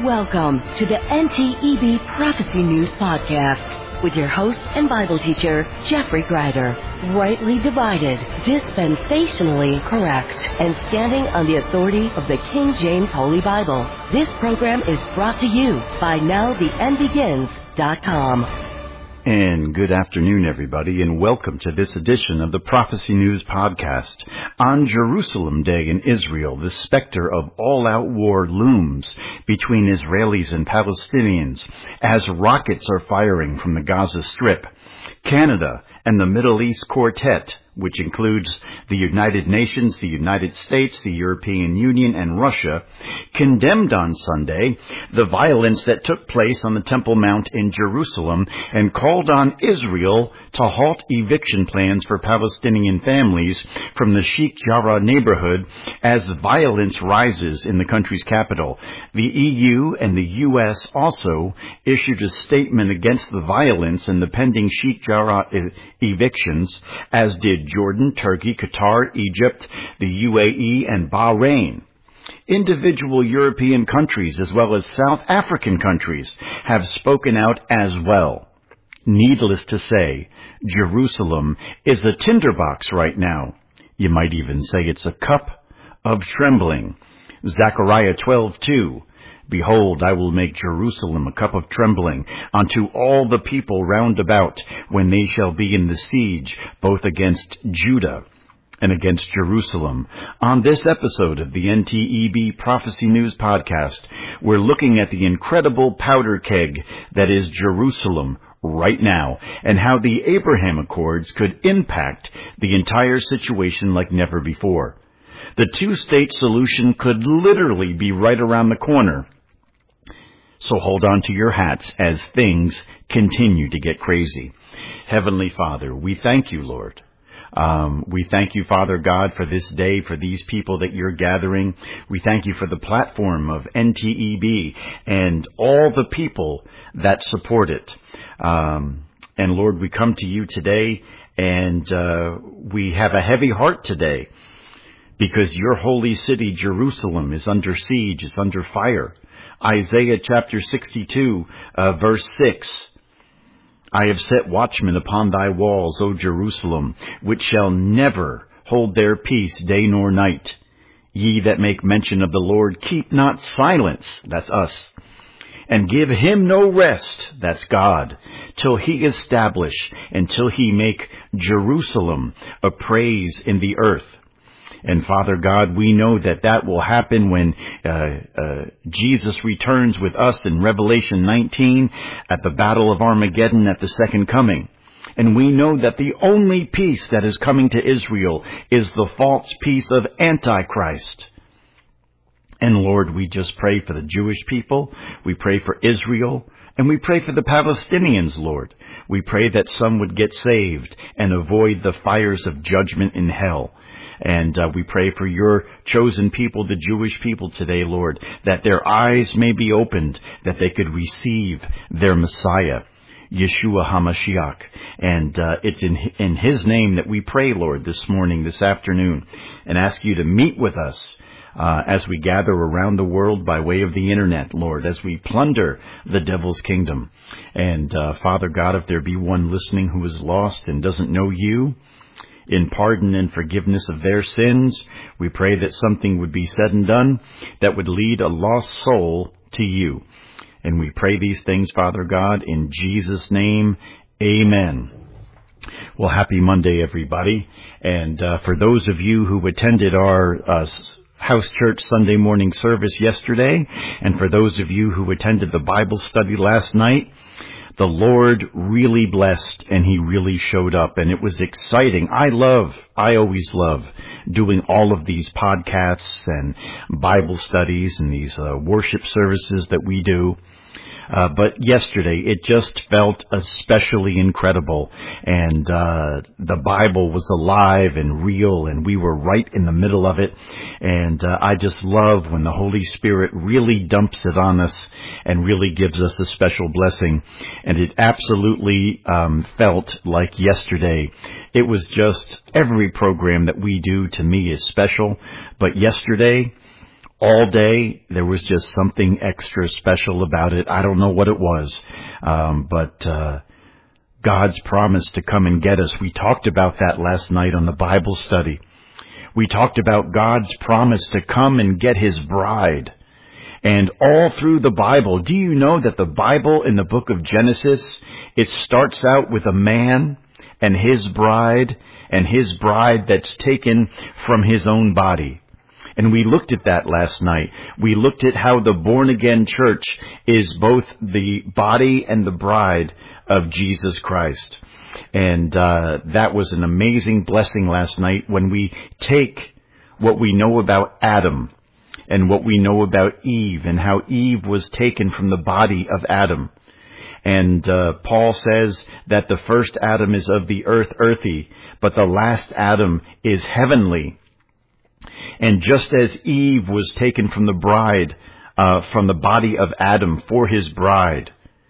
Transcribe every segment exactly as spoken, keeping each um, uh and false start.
Welcome to the N T E B Prophecy News Podcast with your host and Bible teacher, Jeffrey Greider. Rightly divided, dispensationally correct, and standing on the authority of the King James Holy Bible. This program is brought to you by Now The End Begins dot com. And good afternoon, everybody, and welcome to this edition of the Prophecy News Podcast. On Jerusalem Day in Israel, the specter of all-out war looms between Israelis and Palestinians as rockets are firing from the Gaza Strip. Canada and the Middle East Quartet, which includes the United Nations, the United States, the European Union, and Russia, condemned on Sunday the violence that took place on the Temple Mount in Jerusalem and called on Israel to halt eviction plans for Palestinian families from the Sheikh Jarrah neighborhood as violence rises in the country's capital. The E U and the U S also issued a statement against the violence and the pending Sheikh Jarrah e- evictions, as did Jordan, Turkey, Qatar, Egypt, the U A E, and Bahrain. Individual European countries as well as South African countries have spoken out as well. Needless to say, Jerusalem is a tinderbox right now. You might even say it's a cup of trembling. Zechariah twelve two. Behold, I will make Jerusalem a cup of trembling unto all the people round about when they shall be in the siege, both against Judah and against Jerusalem. On this episode of the N T E B Prophecy News Podcast, we're looking at the incredible powder keg that is Jerusalem right now, and how the Abraham Accords could impact the entire situation like never before. The two-state solution could literally be right around the corner. So hold on to your hats as things continue to get crazy. Heavenly Father, we thank you, Lord. Um, we thank you, Father God, for this day, for these people that you're gathering. We thank you for the platform of N T E B and all the people that support it. Um, and Lord, we come to you today, and uh, we have a heavy heart today because your holy city, Jerusalem, is under siege, is under fire. Isaiah chapter sixty-two, uh, verse six. I have set watchmen upon thy walls, O Jerusalem, which shall never hold their peace day nor night. Ye that make mention of the Lord, keep not silence, that's us, and give him no rest, that's God, till he establish, until he make Jerusalem a praise in the earth. And Father God, we know that that will happen when uh, uh, Jesus returns with us in Revelation nineteen at the Battle of Armageddon at the second coming. And we know that the only peace that is coming to Israel is the false peace of Antichrist. And Lord, we just pray for the Jewish people. We pray for Israel. And we pray for the Palestinians, Lord. We pray that some would get saved and avoid the fires of judgment in hell. And uh, we pray for your chosen people, the Jewish people today, Lord, that their eyes may be opened, that they could receive their Messiah, Yeshua HaMashiach. And uh, it's in, in his name that we pray, Lord, this morning, this afternoon, and ask you to meet with us uh, as we gather around the world by way of the internet, Lord, as we plunder the devil's kingdom. And uh, Father God, if there be one listening who is lost and doesn't know you, in pardon and forgiveness of their sins, we pray that something would be said and done that would lead a lost soul to you. And we pray these things, Father God, in Jesus' name, amen. Well, happy Monday, everybody. And uh, for those of you who attended our uh, House Church Sunday morning service yesterday, and for those of you who attended the Bible study last night, the Lord really blessed, and he really showed up, and it was exciting. I love, I always love doing all of these podcasts and Bible studies and these uh, worship services that we do. Uh, but yesterday, it just felt especially incredible, and uh, the Bible was alive and real, and we were right in the middle of it. And uh, I just love when the Holy Spirit really dumps it on us and really gives us a special blessing. And it absolutely um, felt like yesterday. It was just every program that we do to me is special, but yesterday, all day. There was just something extra special about it. I don't know what it was, um, but uh, God's promise to come and get us. We talked about that last night on the Bible study. We talked about God's promise to come and get His bride. And all through the Bible, do you know that the Bible in the book of Genesis, it starts out with a man and his bride, and his bride that's taken from his own body. And we looked at that last night. We looked at how the born-again church is both the body and the bride of Jesus Christ. And uh, that was an amazing blessing last night when we take what we know about Adam and what we know about Eve and how Eve was taken from the body of Adam. And uh, Paul says that the first Adam is of the earth, earthy, but the last Adam is heavenly. And just as Eve was taken from the bride, uh, from the body of Adam for his bride,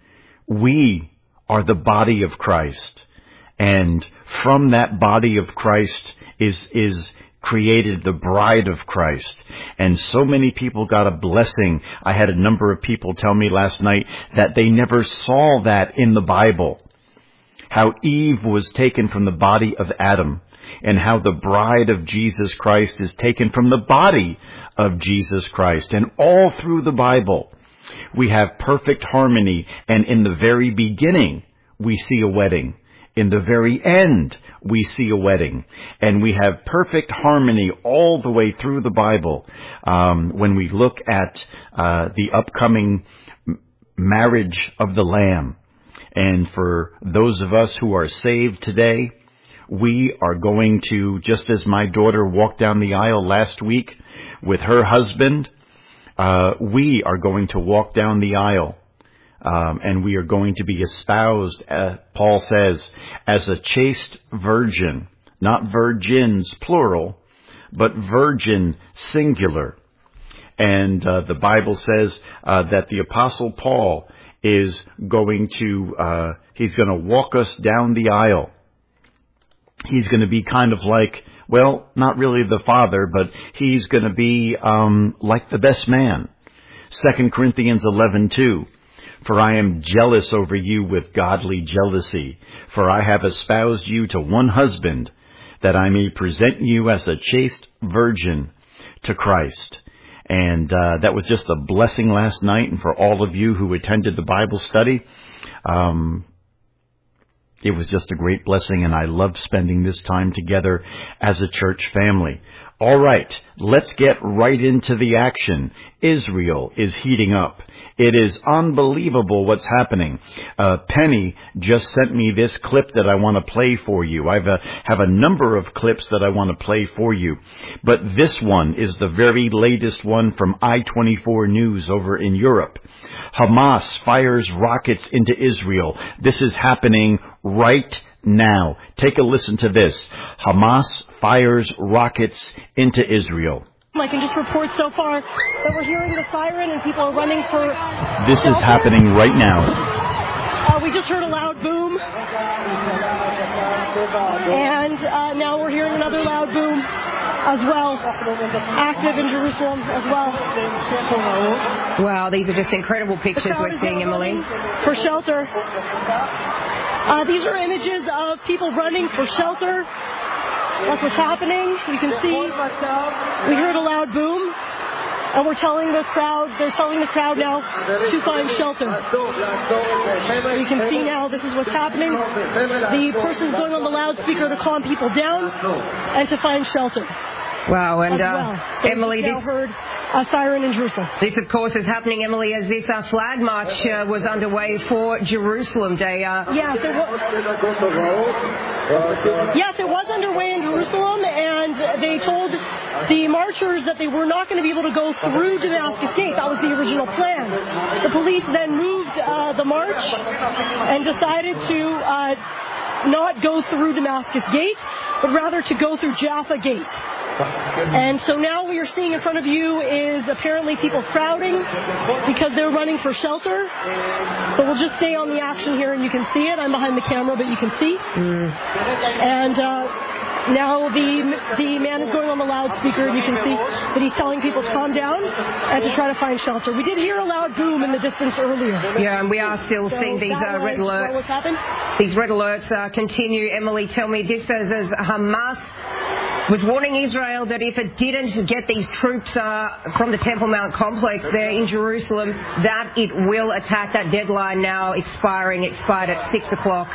we are the body of Christ. And from that body of Christ is, is created the bride of Christ. And so many people got a blessing. I had a number of people tell me last night that they never saw that in the Bible. How Eve was taken from the body of Adam, and how the bride of Jesus Christ is taken from the body of Jesus Christ. And all through the Bible, we have perfect harmony. And in the very beginning, we see a wedding. In the very end, we see a wedding. And we have perfect harmony all the way through the Bible. Um, when we look at uh, the upcoming marriage of the Lamb. And for those of us who are saved today, we are going to, just as my daughter walked down the aisle last week with her husband, uh, we are going to walk down the aisle. Um, and we are going to be espoused, uh, Paul says, as a chaste virgin, not virgins, plural, but virgin, singular. And uh, the Bible says uh, that the Apostle Paul is going to, uh, he's going to walk us down the aisle. He's going to be kind of like, well, not really the Father, but he's going to be um, like the best man. Second Corinthians eleven two. For I am jealous over you with godly jealousy, for I have espoused you to one husband, that I may present you as a chaste virgin to Christ. And uh, that was just a blessing last night, and for all of you who attended the Bible study, um, it was just a great blessing, and I love spending this time together as a church family. All right, let's get right into the action. Israel is heating up. It is unbelievable what's happening. Uh, Penny just sent me this clip that I want to play for you. I have a, have a number of clips that I want to play for you. But this one is the very latest one from I twenty-four News over in Europe. Hamas fires rockets into Israel. This is happening right now. Take a listen to this. Hamas fires rockets into Israel. I can just report so far that we're hearing the siren and people are running for This shelter. Is happening right now. Uh, we just heard a loud boom. And uh, now we're hearing another loud boom as well. Active in Jerusalem as well. Wow, these are just incredible pictures we're seeing, Emily. For shelter. Uh, these are images of people running for shelter. That's what's happening. You can see we heard a loud boom, and we're telling the crowd, they're telling the crowd now to find shelter. You can see now this is what's happening. The person's going on the loudspeaker to calm people down and to find shelter. Wow, and uh, well. so Emily, now this, heard a siren in Jerusalem. This, of course, is happening, Emily, as this uh, flag march uh, was underway for Jerusalem Day. Uh, yes, it was. Yes, it was underway in Jerusalem, and they told the marchers that they were not going to be able to go through Damascus Gate. That was the original plan. The police then moved uh, the march and decided to uh, not go through Damascus Gate, but rather to go through Jaffa Gate. And so now what you're seeing in front of you is apparently people crowding because they're running for shelter. So we'll just stay on the action here and you can see it. I'm behind the camera, but you can see. Mm. And uh, now the the man is going on the loudspeaker, and you can see that he's telling people to calm down and to try to find shelter. We did hear a loud boom in the distance earlier. Yeah, and we are still so seeing these uh, red alerts. These red alerts uh, continue. Emily, tell me this as, as Hamas was warning Israel that if it didn't get these troops uh, from the Temple Mount complex there in Jerusalem, that it will attack. That deadline now expiring, expired at six o'clock.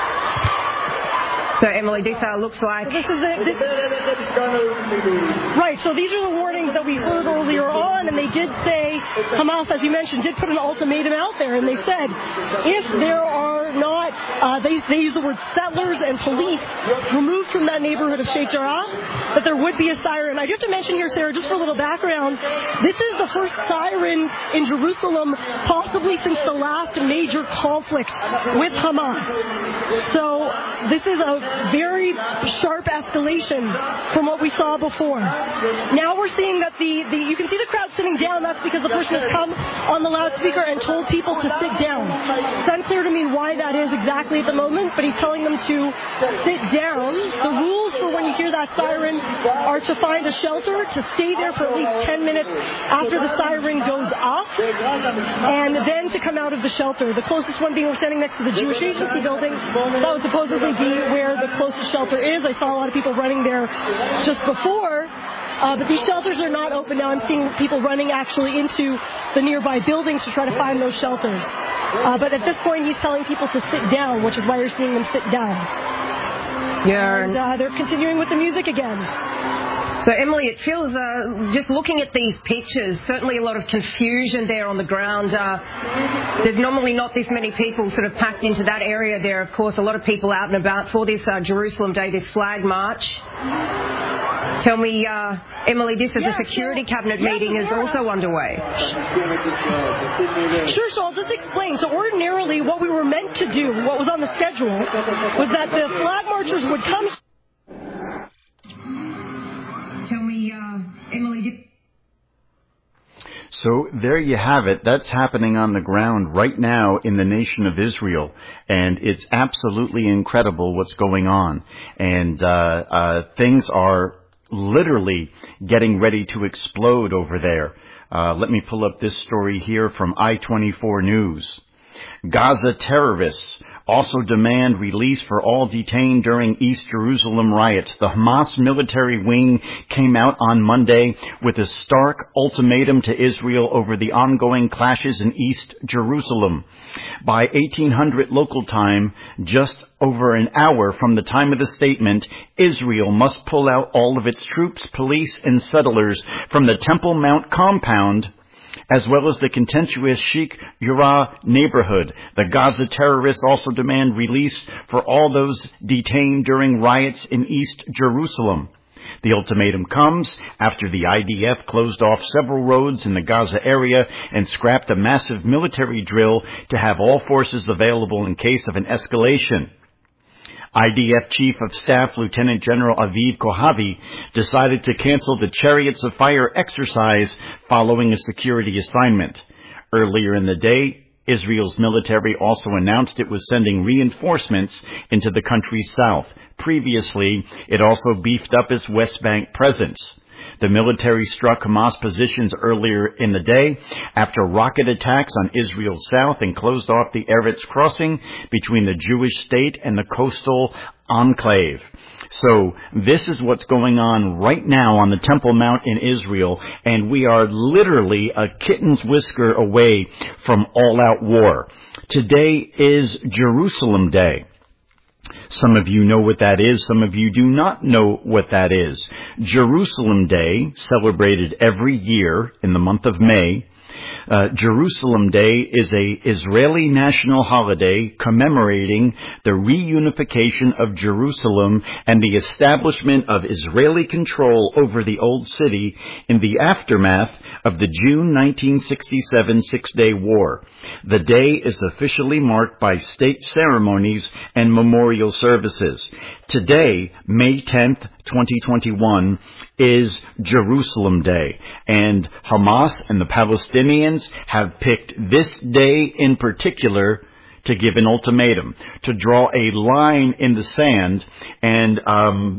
So, Emily, this uh, looks like... So this is it. This... Right, so these are the warnings that we heard earlier on, and they did say, Hamas, as you mentioned, did put an ultimatum out there, and they said, if there are not, uh, they, they use the word settlers and police removed from that neighborhood of Sheikh Jarrah, that there would be a siren. I do have to mention here, Sarah, just for a little background, this is the first siren in Jerusalem, possibly since the last major conflict with Hamas. So this is a very sharp escalation from what we saw before. Now we're seeing that the, the you can see the crowd sitting down. That's because the person has come on the loudspeaker and told people to sit down. It's unclear to me why that is exactly at the moment, but he's telling them to sit down. The rules for when you hear that siren are to find a shelter, to stay there for at least ten minutes after the siren goes off, and then to come out of the shelter. The closest one being we're standing next to the Jewish Agency building. That would supposedly be where the closest shelter is. I saw a lot of people running there just before, uh, but these shelters are not open now. I'm seeing people running actually into the nearby buildings to try to find those shelters. Uh, but at this point, he's telling people to sit down, which is why you're seeing them sit down. Yeah. And uh, they're continuing with the music again. So, Emily, it feels, uh, just looking at these pictures, certainly a lot of confusion there on the ground. Uh, there's normally not this many people sort of packed into that area there. Of course, a lot of people out and about for this uh, Jerusalem Day, this flag march. Tell me, uh, Emily, this is yeah, a security sure. cabinet yeah, meeting is yeah. also underway. Sure, so I'll just explain. So ordinarily what we were meant to do, what was on the schedule, was that the flag marchers would come... Tell me, uh, Emily... So there you have it. That's happening on the ground right now in the nation of Israel. And it's absolutely incredible what's going on. And uh, uh things are literally getting ready to explode over there. Uh let me pull up this story here from I twenty-four News. Gaza terrorists also demand release for all detained during East Jerusalem riots. The Hamas military wing came out on Monday with a stark ultimatum to Israel over the ongoing clashes in East Jerusalem. By eighteen hundred local time, just over an hour from the time of the statement, Israel must pull out all of its troops, police, and settlers from the Temple Mount compound, as well as the contentious Sheikh Jarrah neighborhood. The Gaza terrorists also demand release for all those detained during riots in East Jerusalem. The ultimatum comes after the I D F closed off several roads in the Gaza area and scrapped a massive military drill to have all forces available in case of an escalation. I D F Chief of Staff Lieutenant General Aviv Kohavi decided to cancel the Chariots of Fire exercise following a security assignment. Earlier in the day, Israel's military also announced it was sending reinforcements into the country's south. Previously, it also beefed up its West Bank presence. The military struck Hamas positions earlier in the day after rocket attacks on Israel's south and closed off the Eretz crossing between the Jewish state and the coastal enclave. So this is what's going on right now on the Temple Mount in Israel, and we are literally a kitten's whisker away from all-out war. Today is Jerusalem Day. Some of you know what that is. Some of you do not know what that is. Jerusalem Day, celebrated every year in the month of May. Uh, Jerusalem Day is a Israeli national holiday commemorating the reunification of Jerusalem and the establishment of Israeli control over the Old City in the aftermath of the June nineteen sixty-seven Six-Day War. The day is officially marked by state ceremonies and memorial services. Today, May tenth, twenty twenty-one, is Jerusalem Day, and Hamas and the Palestinians have picked this day in particular to give an ultimatum, to draw a line in the sand and um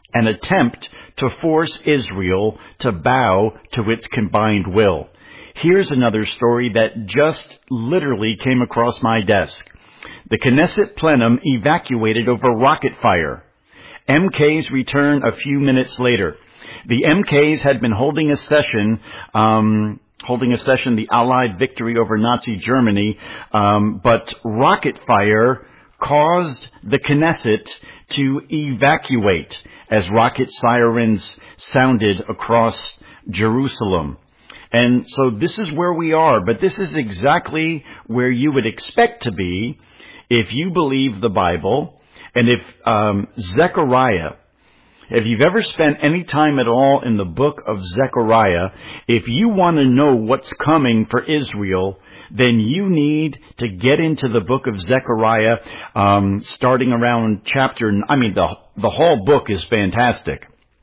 an attempt to force Israel to bow to its combined will. Here's another story that just literally came across my desk. The Knesset plenum evacuated over rocket fire. M Ks return a few minutes later. The M Ks had been holding a session, um, holding a session, the Allied victory over Nazi Germany, um, but rocket fire caused the Knesset to evacuate as rocket sirens sounded across Jerusalem. And so this is where we are, but this is exactly where you would expect to be if you believe the Bible, and if um, Zechariah, if you've ever spent any time at all in the book of Zechariah, if you want to know what's coming for Israel, then you need to get into the book of Zechariah, um, starting around chapter, I mean, the, the whole book is fantastic,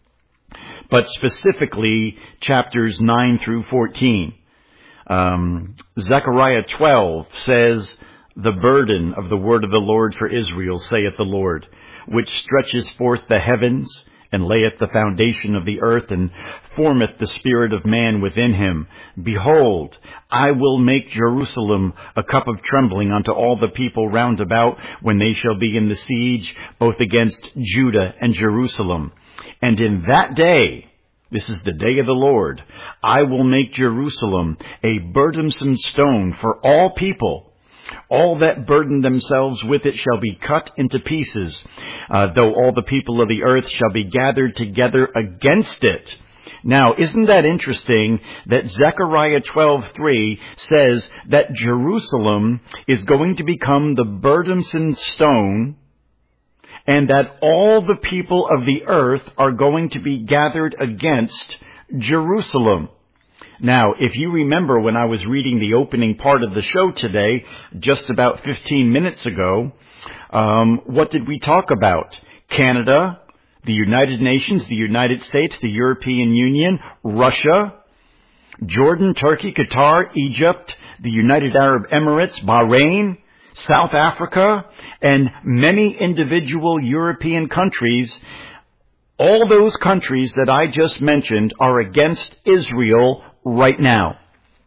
but specifically chapters nine through fourteen. Um, Zechariah twelve says, "The burden of the word of the Lord for Israel, saith the Lord, which stretches forth the heavens, and layeth the foundation of the earth, and formeth the spirit of man within him. Behold, I will make Jerusalem a cup of trembling unto all the people round about, when they shall be in the siege, both against Judah and Jerusalem. And in that day," this is the day of the Lord, "I will make Jerusalem a burdensome stone for all people. All that burden themselves with it shall be cut into pieces, uh, though all the people of the earth shall be gathered together against it." Now, isn't that interesting that Zechariah twelve three says that Jerusalem is going to become the burdensome stone, and that all the people of the earth are going to be gathered against Jerusalem? Now, if you remember when I was reading the opening part of the show today, just about fifteen minutes ago, um, what did we talk about? Canada, the United Nations, the United States, the European Union, Russia, Jordan, Turkey, Qatar, Egypt, the United Arab Emirates, Bahrain, South Africa, and many individual European countries. All those countries that I just mentioned are against Israel right now.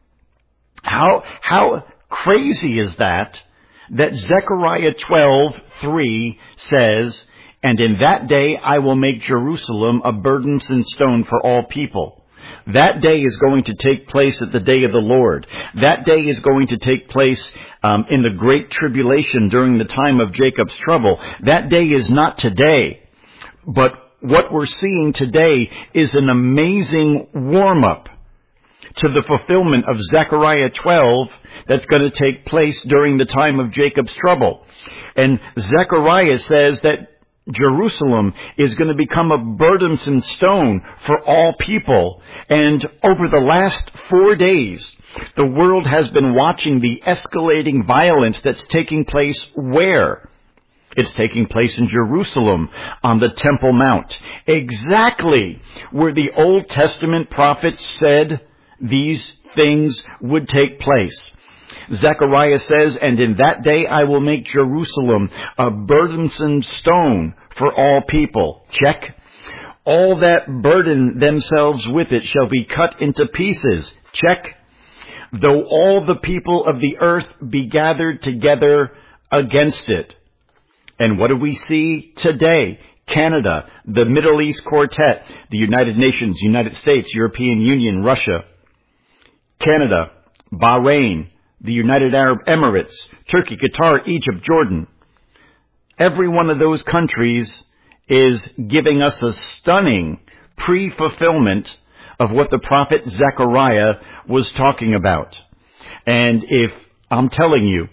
How, how crazy is that, that Zechariah twelve three says, "And in that day I will make Jerusalem a burdensome stone for all people." That day is going to take place at the day of the Lord. That day is going to take place um, in the Great Tribulation during the time of Jacob's trouble. That day is not today. But what we're seeing today is an amazing warm-up to the fulfillment of Zechariah twelve that's going to take place during the time of Jacob's trouble. And Zechariah says that Jerusalem is going to become a burdensome stone for all people. And over the last four days, the world has been watching the escalating violence that's taking place where? It's taking place in Jerusalem, on the Temple Mount. Exactly where the Old Testament prophets said these things would take place. Zechariah says, "And in that day I will make Jerusalem a burdensome stone for all people." Check. "All that burden themselves with it shall be cut into pieces." Check. "Though all the people of the earth be gathered together against it." And what do we see today? Canada, the Middle East Quartet, the United Nations, United States, European Union, Russia. Canada, Bahrain, the United Arab Emirates, Turkey, Qatar, Egypt, Jordan. Every one of those countries is giving us a stunning pre-fulfillment of what the prophet Zechariah was talking about. And if, I'm telling you,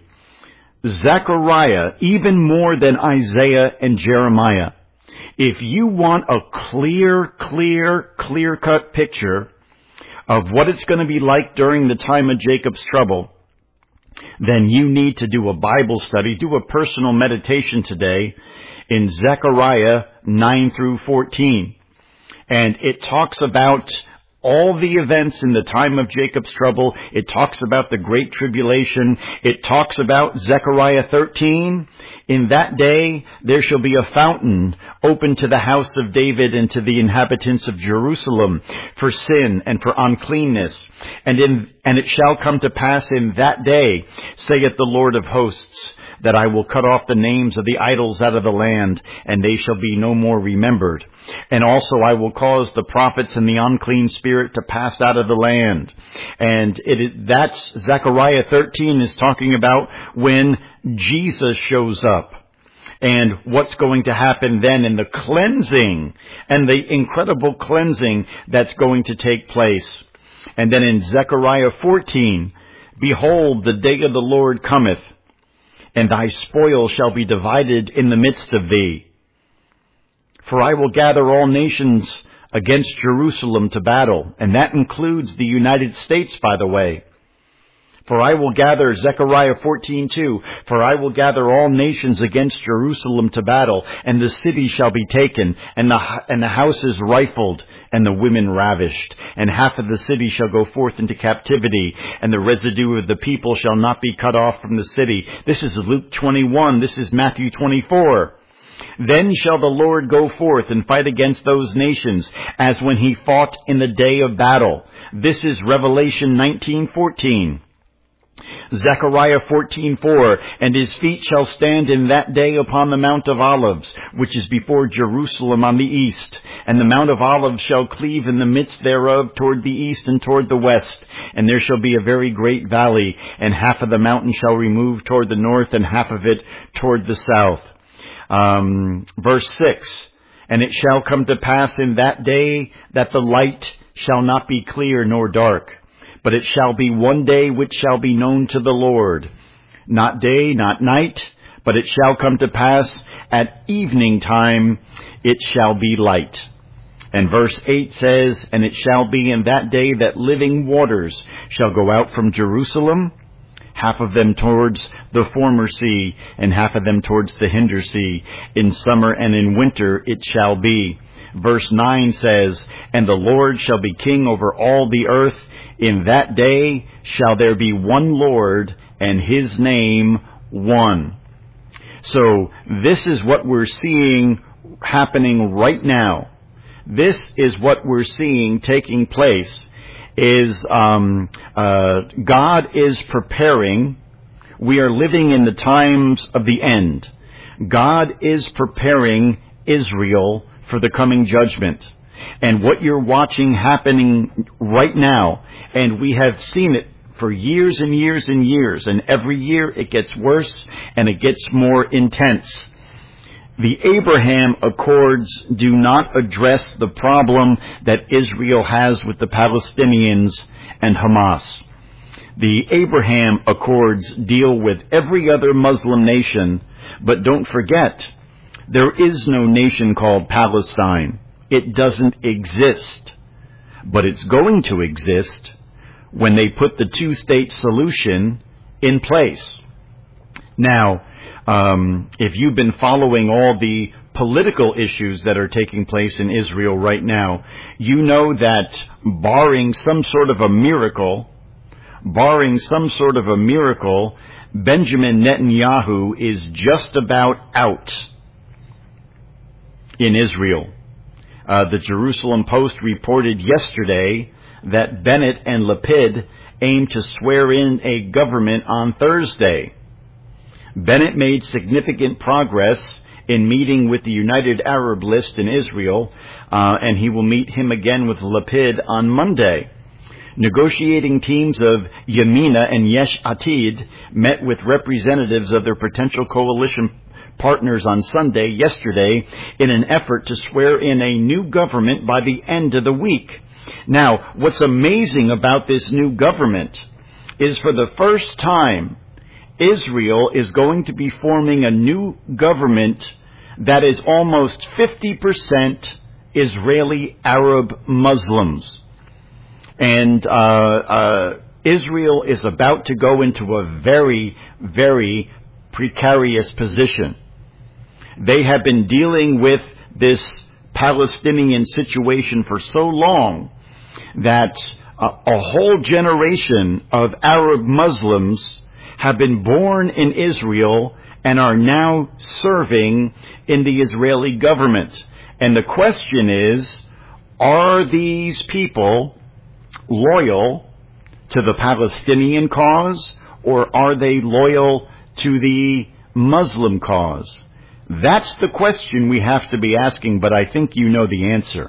Zechariah, even more than Isaiah and Jeremiah, if you want a clear, clear, clear-cut picture of what it's going to be like during the time of Jacob's trouble, then you need to do a Bible study, do a personal meditation today in Zechariah nine through fourteen. And it talks about all the events in the time of Jacob's trouble. It talks about the Great Tribulation. It talks about Zechariah thirteen. In that day there shall be a fountain open to the house of David and to the inhabitants of Jerusalem for sin and for uncleanness. And in, and it shall come to pass in that day, saith the Lord of hosts, that I will cut off the names of the idols out of the land, and they shall be no more remembered. And also I will cause the prophets and the unclean spirit to pass out of the land. And it is, that's Zechariah thirteen is talking about when Jesus shows up. And what's going to happen then in the cleansing and the incredible cleansing that's going to take place. And then in Zechariah fourteen, behold, the day of the Lord cometh, and thy spoil shall be divided in the midst of thee. For I will gather all nations against Jerusalem to battle. And that includes the United States, by the way. For I will gather, Zechariah fourteen two, for I will gather all nations against Jerusalem to battle, and the city shall be taken, and the, and the houses rifled, and the women ravished. And half of the city shall go forth into captivity, and the residue of the people shall not be cut off from the city. This is Luke twenty-one, this is Matthew twenty-four. Then shall the Lord go forth and fight against those nations, as when he fought in the day of battle. This is Revelation nineteen fourteen. Zechariah fourteen four, and his feet shall stand in that day upon the Mount of Olives, which is before Jerusalem on the east. And the Mount of Olives shall cleave in the midst thereof toward the east and toward the west. And there shall be a very great valley, and half of the mountain shall remove toward the north, and half of it toward the south. Um, verse six, and it shall come to pass in that day that the light shall not be clear nor dark, but it shall be one day which shall be known to the Lord. Not day, not night, but it shall come to pass at evening time it shall be light. And verse eight says, and it shall be in that day that living waters shall go out from Jerusalem, half of them towards the former sea, and half of them towards the hinder sea. In summer and in winter it shall be. Verse nine says, and the Lord shall be king over all the earth. In that day shall there be one Lord, and his name one. So this is what we're seeing happening right now. This is what we're seeing taking place. Is um, uh, God is preparing. We are living in the times of the end. God is preparing Israel for the coming judgment. And what you're watching happening right now, and we have seen it for years and years and years, and every year it gets worse and it gets more intense. The Abraham Accords do not address the problem that Israel has with the Palestinians and Hamas. The Abraham Accords deal with every other Muslim nation, but don't forget, there is no nation called Palestine. It doesn't exist, but it's going to exist when they put the two-state solution in place. Now, um, if you've been following all the political issues that are taking place in Israel right now, you know that barring some sort of a miracle, barring some sort of a miracle, Benjamin Netanyahu is just about out in Israel. Uh, the Jerusalem Post reported yesterday that Bennett and Lapid aim to swear in a government on Thursday. Bennett made significant progress in meeting with the United Arab List in Israel, uh, and he will meet him again with Lapid on Monday. Negotiating teams of Yamina and Yesh Atid met with representatives of their potential coalition partners on Sunday, yesterday, in an effort to swear in a new government by the end of the week. Now, what's amazing about this new government is for the first time, Israel is going to be forming a new government that is almost fifty percent Israeli Arab Muslims. And uh, uh, Israel is about to go into a very, very precarious position. They have been dealing with this Palestinian situation for so long that a, a whole generation of Arab Muslims have been born in Israel and are now serving in the Israeli government. And the question is, are these people loyal to the Palestinian cause, or are they loyal to the Muslim cause? That's the question we have to be asking, but I think you know the answer.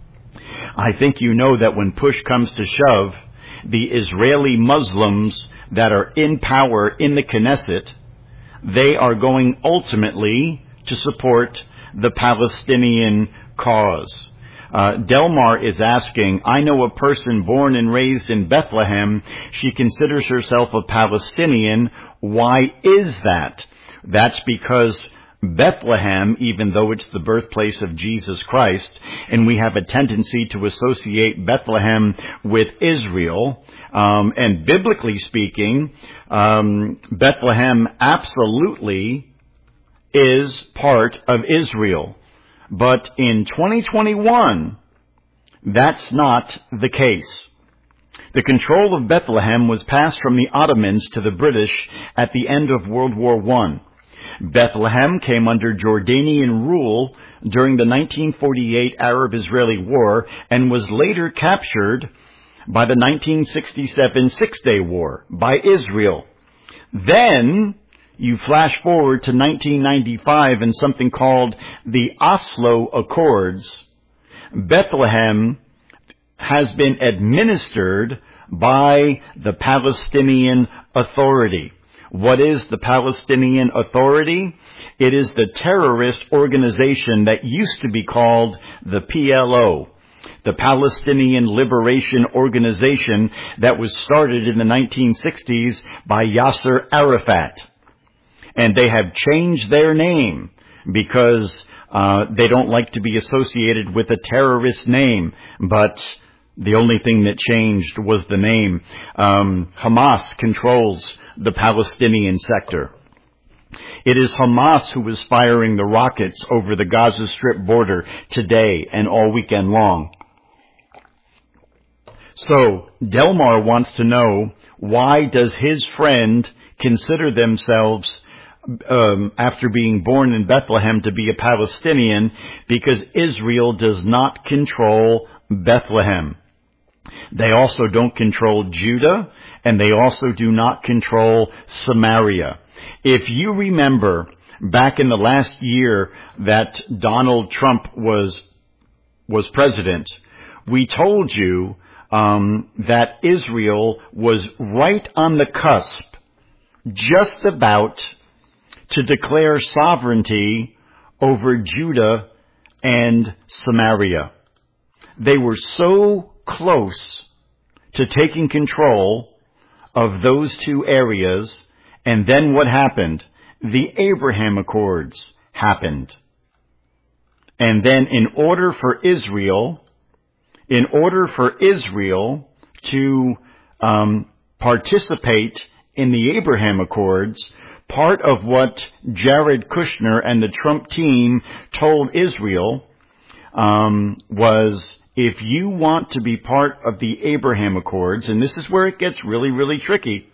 I think you know that when push comes to shove, the Israeli Muslims that are in power in the Knesset, they are going ultimately to support the Palestinian cause. Uh, Delmar is asking, I know a person born and raised in Bethlehem. She considers herself a Palestinian. Why is that? That's because Bethlehem, even though it's the birthplace of Jesus Christ, and we have a tendency to associate Bethlehem with Israel, um, and biblically speaking, um, Bethlehem absolutely is part of Israel. But in twenty twenty-one, that's not the case. The control of Bethlehem was passed from the Ottomans to the British at the end of World War One. Bethlehem came under Jordanian rule during the nineteen forty-eight Arab-Israeli War and was later captured by the nineteen sixty-seven Six-Day War by Israel. Then you flash forward to nineteen ninety-five and something called the Oslo Accords. Bethlehem has been administered by the Palestinian Authority. What is the Palestinian Authority? It is the terrorist organization that used to be called the P L O, the Palestinian Liberation Organization, that was started in the nineteen sixties by Yasser Arafat. And they have changed their name because uh, they don't like to be associated with a terrorist name, but the only thing that changed was the name. Um, Hamas controls the Palestinian sector. It is Hamas who is firing the rockets over the Gaza Strip border today and all weekend long. So Delmar wants to know, why does his friend consider themselves, um, after being born in Bethlehem, to be a Palestinian? Because Israel does not control Bethlehem. They also don't control Judah, and they also do not control Samaria. If you remember, back in the last year that Donald Trump was was president, we told you um, that Israel was right on the cusp, just about to declare sovereignty over Judah and Samaria. They were so close to taking control of those two areas, and then what happened? The Abraham Accords happened. And then in order for Israel, in order for Israel to um, participate in the Abraham Accords, part of what Jared Kushner and the Trump team told Israel um, was, if you want to be part of the Abraham Accords, and this is where it gets really, really tricky.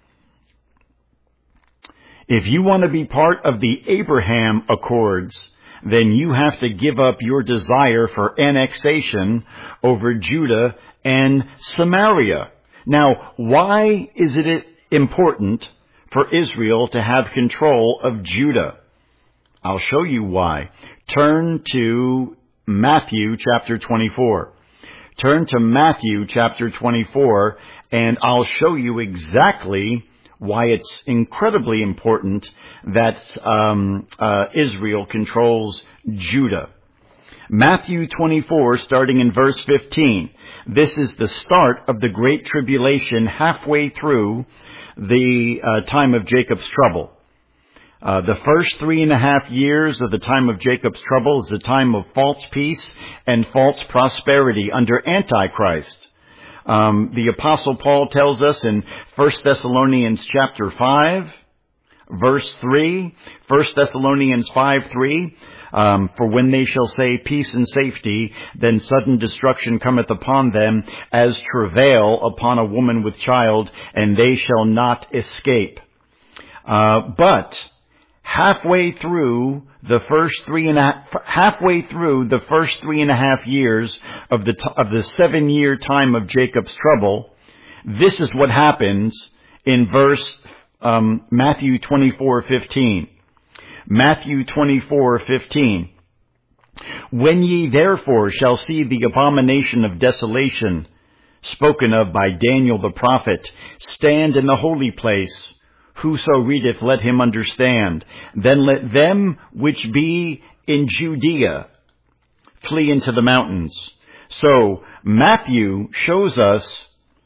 If you want to be part of the Abraham Accords, then you have to give up your desire for annexation over Judah and Samaria. Now, why is it important for Israel to have control of Judah? I'll show you why. Turn to Matthew chapter twenty-four. Turn to Matthew chapter twenty-four, and I'll show you exactly why it's incredibly important that um, uh, Israel controls Judah. Matthew twenty-four, starting in verse fifteen. This is the start of the Great Tribulation, halfway through the uh, time of Jacob's trouble. Uh, the first three and a half years of the time of Jacob's trouble is a time of false peace and false prosperity under Antichrist. Um, the Apostle Paul tells us in First Thessalonians chapter five, verse three, First Thessalonians five three, um, for when they shall say peace and safety, then sudden destruction cometh upon them as travail upon a woman with child, and they shall not escape. Uh, but halfway through the first three and a halfway through the first three and a half years of the of the seven year time of Jacob's trouble, this is what happens in verse um, Matthew twenty-four fifteen. Matthew twenty-four fifteen. When ye therefore shall see the abomination of desolation spoken of by Daniel the prophet stand in the holy place, whoso readeth, let him understand. Then let them which be in Judea flee into the mountains. So Matthew shows us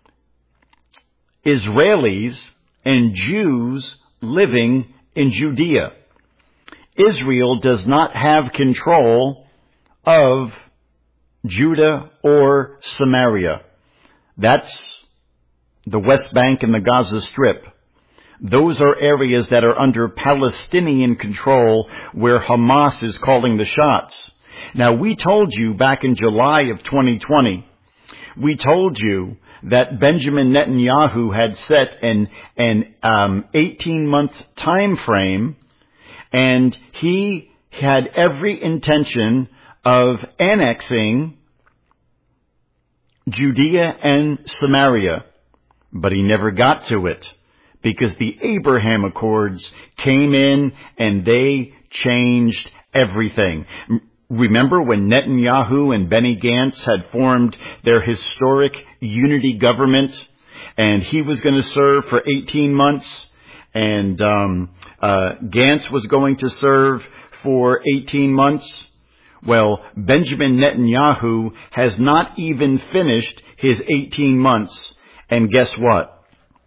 Israelis and Jews living in Judea. Israel does not have control of Judah or Samaria. That's the West Bank and the Gaza Strip. Those are areas that are under Palestinian control, where Hamas is calling the shots. Now, we told you back in July of twenty twenty, we told you that Benjamin Netanyahu had set an an um, eighteen-month time frame, and he had every intention of annexing Judea and Samaria, but he never got to it, because the Abraham Accords came in and they changed everything. Remember when Netanyahu and Benny Gantz had formed their historic unity government, and he was going to serve for eighteen months, and um, uh, Gantz was going to serve for eighteen months? Well, Benjamin Netanyahu has not even finished his eighteen months, and guess what?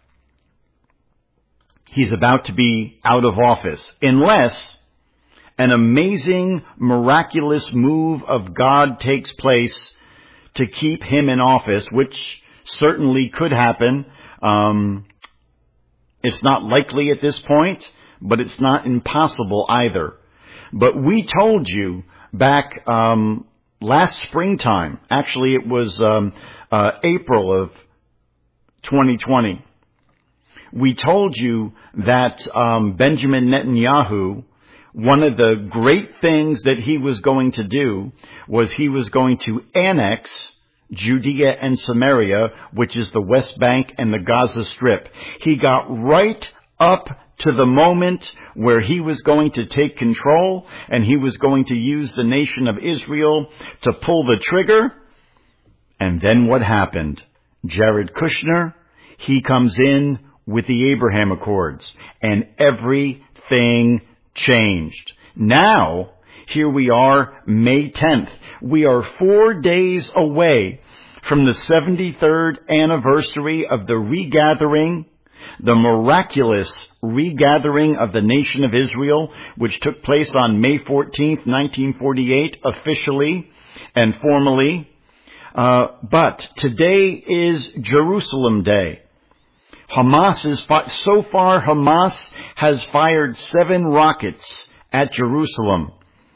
He's about to be out of office, unless an amazing, miraculous move of God takes place to keep him in office, which certainly could happen. Um, it's not likely at this point, but it's not impossible either. But we told you back um, last springtime, actually it was um, uh, April of twenty twenty, we told you that um, Benjamin Netanyahu, one of the great things that he was going to do was he was going to annex Judea and Samaria, which is the West Bank and the Gaza Strip. He got right up to the moment where he was going to take control, and he was going to use the nation of Israel to pull the trigger. And then what happened? Jared Kushner, he comes in with the Abraham Accords, and everything changed. Now, here we are, May tenth. We are four days away from the seventy-third anniversary of the regathering, the miraculous regathering of the nation of Israel, which took place on May fourteenth, nineteen forty-eight, officially and formally. Uh, but today is Jerusalem Day. Hamas is, fi- so far Hamas has fired seven rockets at Jerusalem.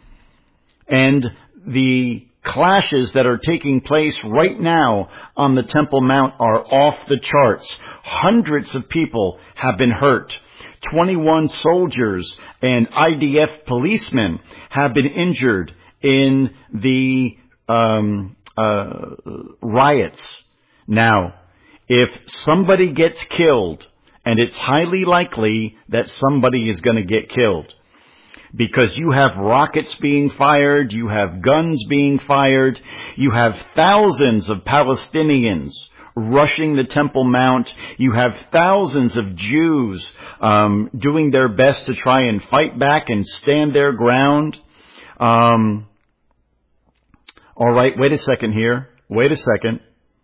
And the clashes that are taking place right now on the Temple Mount are off the charts. Hundreds of people have been hurt. twenty-one soldiers and I D F policemen have been injured in the um, uh, riots. Now, if somebody gets killed, and it's highly likely that somebody is going to get killed, because you have rockets being fired, you have guns being fired, you have thousands of Palestinians rushing the Temple Mount, you have thousands of Jews um, doing their best to try and fight back and stand their ground. Um, all right, wait a second here. Wait a second.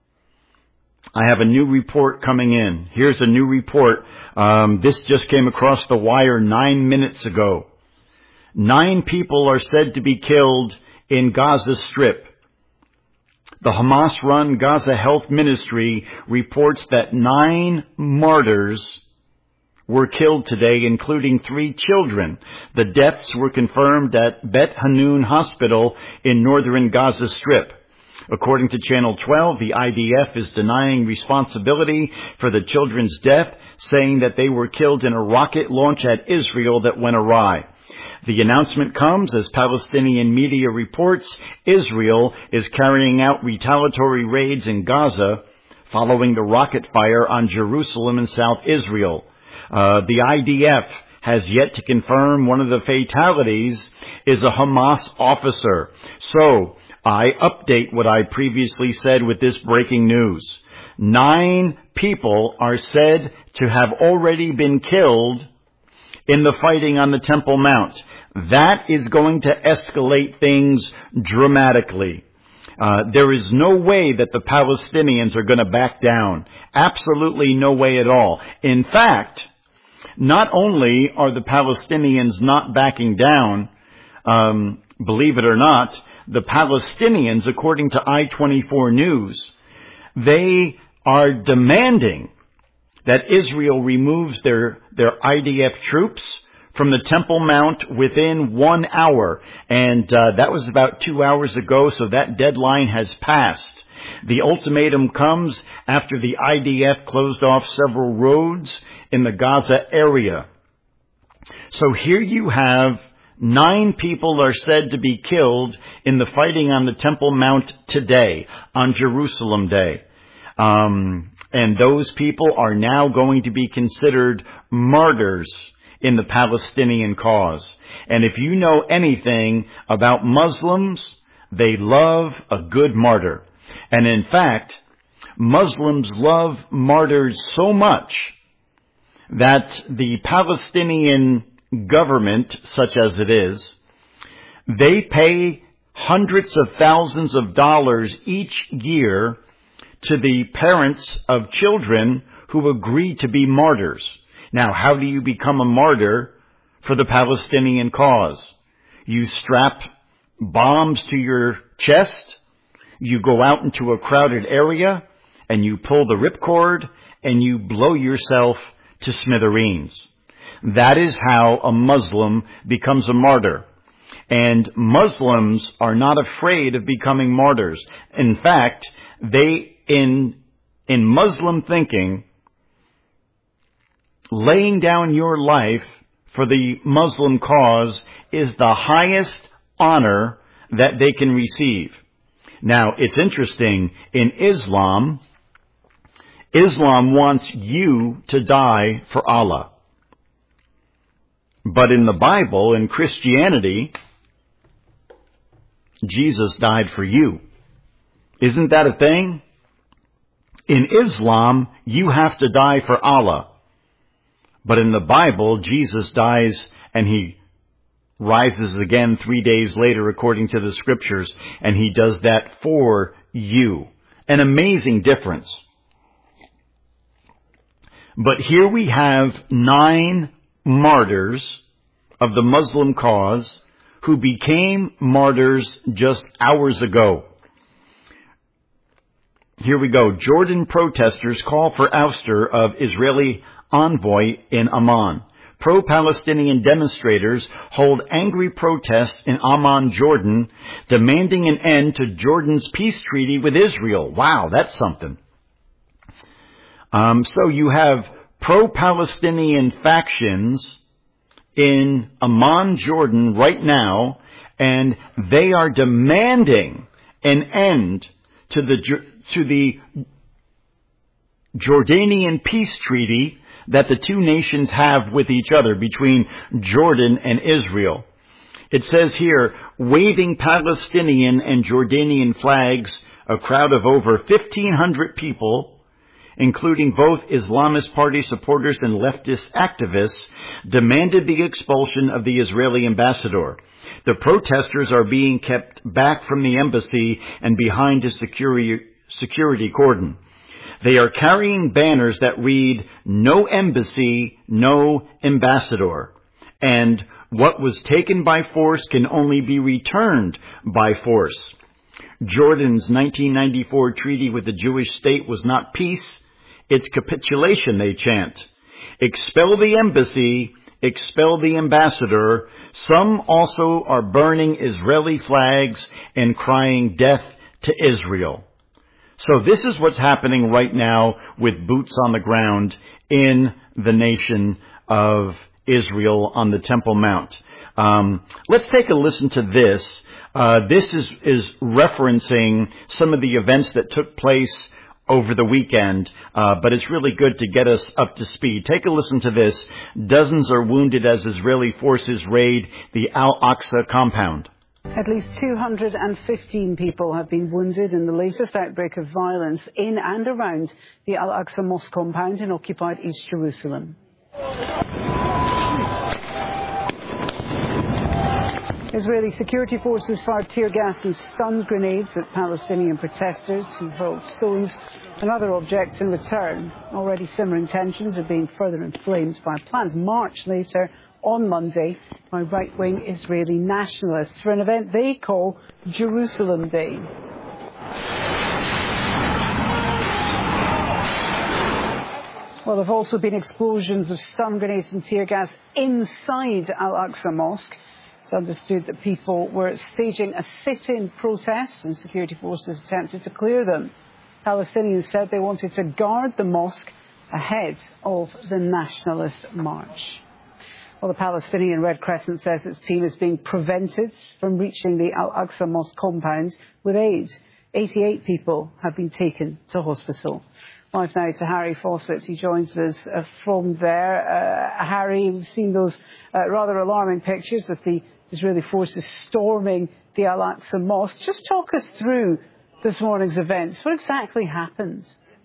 I have a new report coming in. Here's a new report. Um, this just came across the wire nine minutes ago. Nine people are said to be killed in Gaza Strip. The Hamas-run Gaza Health Ministry reports that nine martyrs were killed today, including three children. The deaths were confirmed at Bet Hanun Hospital in northern Gaza Strip. According to Channel twelve, the I D F is denying responsibility for the children's death, saying that they were killed in a rocket launch at Israel that went awry. The announcement comes as Palestinian media reports Israel is carrying out retaliatory raids in Gaza following the rocket fire on Jerusalem and South Israel. Uh, the I D F has yet to confirm one of the fatalities is a Hamas officer. So, I update what I previously said with this breaking news. Nine people are said to have already been killed in the fighting on the Temple Mount. That is going to escalate things dramatically. Uh, there is no way that the Palestinians are going to back down. Absolutely no way at all. In fact, not only are the Palestinians not backing down, um, believe it or not, the Palestinians, according to I twenty-four News, they are demanding that Israel removes their, their I D F troops from the Temple Mount within one hour. And uh, that was about two hours ago, so that deadline has passed. The ultimatum comes after the I D F closed off several roads in the Gaza area. So here you have nine people are said to be killed in the fighting on the Temple Mount today, on Jerusalem Day. Um, and those people are now going to be considered martyrs in the Palestinian cause. And if you know anything about Muslims, they love a good martyr. And in fact, Muslims love martyrs so much that the Palestinian government, such as it is, they pay hundreds of thousands of dollars each year to the parents of children who agree to be martyrs. Now, how do you become a martyr for the Palestinian cause? You strap bombs to your chest, you go out into a crowded area, and you pull the ripcord, and you blow yourself to smithereens. That is how a Muslim becomes a martyr. And Muslims are not afraid of becoming martyrs. In fact, they, in, in Muslim thinking, laying down your life for the Muslim cause is the highest honor that they can receive. Now, it's interesting, in Islam, Islam wants you to die for Allah. But in the Bible, in Christianity, Jesus died for you. Isn't that a thing? In Islam, you have to die for Allah. But in the Bible, Jesus dies and he rises again three days later according to the scriptures, and he does that for you. An amazing difference. But here we have nine martyrs of the Muslim cause who became martyrs just hours ago. Here we go. Jordan protesters call for ouster of Israeli envoy in Amman. Pro-Palestinian demonstrators hold angry protests in Amman, Jordan, demanding an end to Jordan's peace treaty with Israel. Wow, that's something. Um, so you have pro-Palestinian factions in Amman, Jordan right now, and they are demanding an end to the to the Jordanian peace treaty that the two nations have with each other, between Jordan and Israel. It says here, waving Palestinian and Jordanian flags, a crowd of over fifteen hundred people, including both Islamist Party supporters and leftist activists, demanded the expulsion of the Israeli ambassador. The protesters are being kept back from the embassy and behind a security, security cordon. They are carrying banners that read, "No embassy, no ambassador," and "What was taken by force can only be returned by force." Jordan's nineteen ninety-four treaty with the Jewish state was not peace, it's capitulation, they chant. Expel the embassy, expel the ambassador. Some also are burning Israeli flags and crying death to Israel. So this is what's happening right now with boots on the ground in the nation of Israel on the Temple Mount. Um, let's take a listen to this. Uh, this is, is referencing some of the events that took place over the weekend, uh, but it's really good to get us up to speed. Take a listen to this. Dozens are wounded as Israeli forces raid the Al-Aqsa compound. At least two hundred fifteen people have been wounded in the latest outbreak of violence in and around the Al-Aqsa Mosque compound in occupied East Jerusalem. Israeli security forces fired tear gas and stun grenades at Palestinian protesters who hurled stones and other objects in return. Already simmering tensions are being further inflamed by a planned march later on Monday by right-wing Israeli nationalists for an event they call Jerusalem Day. Well, there have also been explosions of stun grenades and tear gas inside Al-Aqsa Mosque. It's understood that people were staging a sit-in protest and security forces attempted to clear them. Palestinians said they wanted to guard the mosque ahead of the nationalist march. Well, the Palestinian Red Crescent says its team is being prevented from reaching the Al-Aqsa Mosque compound with aid. eighty-eight people have been taken to hospital. Live now to Harry Fawcett. He joins us uh, from there. Uh, Harry, we've seen those uh, rather alarming pictures of the Israeli forces storming the Al-Aqsa Mosque. Just talk us through this morning's events. What exactly happened?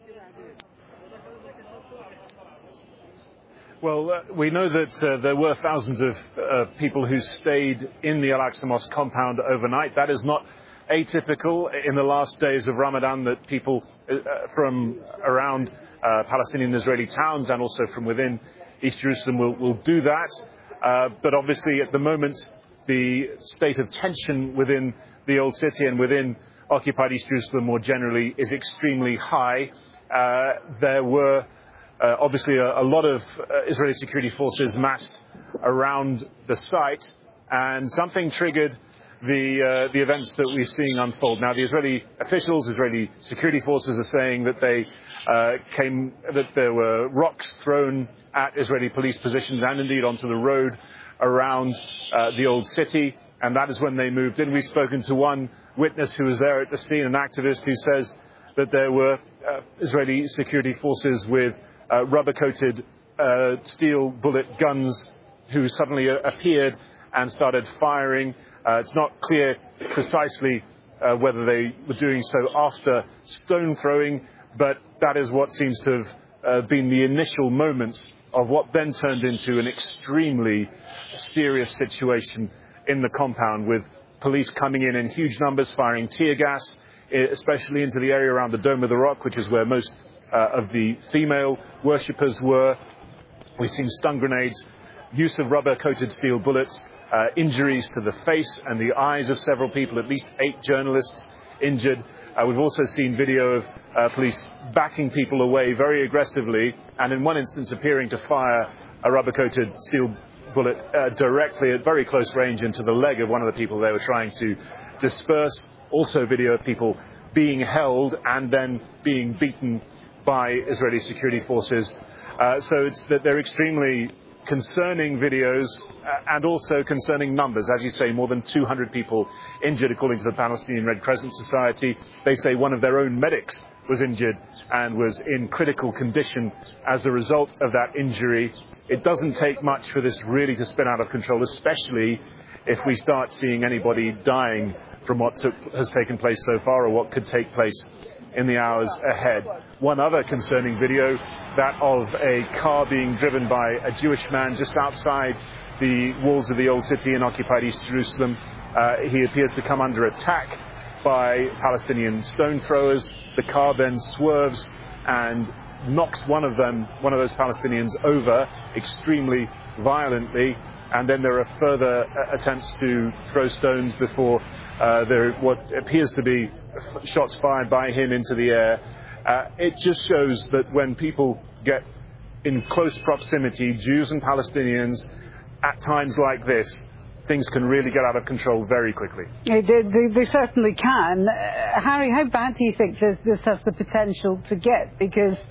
Well, uh, we know that uh, there were thousands of uh, people who stayed in the Al-Aqsa Mosque compound overnight. That is not atypical in the last days of Ramadan, that people uh, from around uh, Palestinian Israeli towns and also from within East Jerusalem will, will do that. Uh, but obviously at the moment, the state of tension within the Old City and within occupied East Jerusalem more generally is extremely high. Uh, there were uh, obviously a, a lot of uh, Israeli security forces massed around the site, and something triggered the uh, the events that we're seeing unfold. Now, the Israeli officials, Israeli security forces are saying that they uh, came, that there were rocks thrown at Israeli police positions and indeed onto the road around uh, the Old City, and that is when they moved in. We've spoken to one witness who was there at the scene, an activist who says that there were uh, Israeli security forces with uh, rubber-coated uh, steel bullet guns who suddenly uh, appeared and started firing. Uh, it's not clear precisely uh, whether they were doing so after stone throwing, but that is what seems to have uh, been the initial moments of what then turned into an extremely serious situation in the compound, with police coming in in huge numbers, firing tear gas, especially into the area around the Dome of the Rock, which is where most uh, of the female worshippers were. We've seen stun grenades, use of rubber-coated steel bullets, uh, injuries to the face and the eyes of several people, at least eight journalists injured. Uh, we've also seen video of uh, police backing people away very aggressively, and in one instance appearing to fire a rubber-coated steel bullet uh, directly at very close range into the leg of one of the people they were trying to disperse. Also video of people being held and then being beaten by Israeli security forces. Uh, so it's that they're extremely concerning videos uh, and also concerning numbers. As you say, more than two hundred people injured, according to the Palestinian Red Crescent Society. They say one of their own medics was injured and was in critical condition as a result of that injury. It doesn't take much for this really to spin out of control, especially if we start seeing anybody dying from what took, has taken place so far, or what could take place in the hours ahead. One other concerning video, that of a car being driven by a Jewish man just outside the walls of the Old City in occupied East Jerusalem. Uh, he appears to come under attack by Palestinian stone throwers. The car then swerves and knocks one of them, one of those Palestinians, over extremely violently, and then there are further uh, attempts to throw stones before uh, there what appears to be shots fired by him into the air. Uh, it just shows that when people get in close proximity, Jews and Palestinians, at times like this, things can really get out of control very quickly. They, they, they certainly can. Uh, Harry, how bad do you think this, this has the potential to get? Because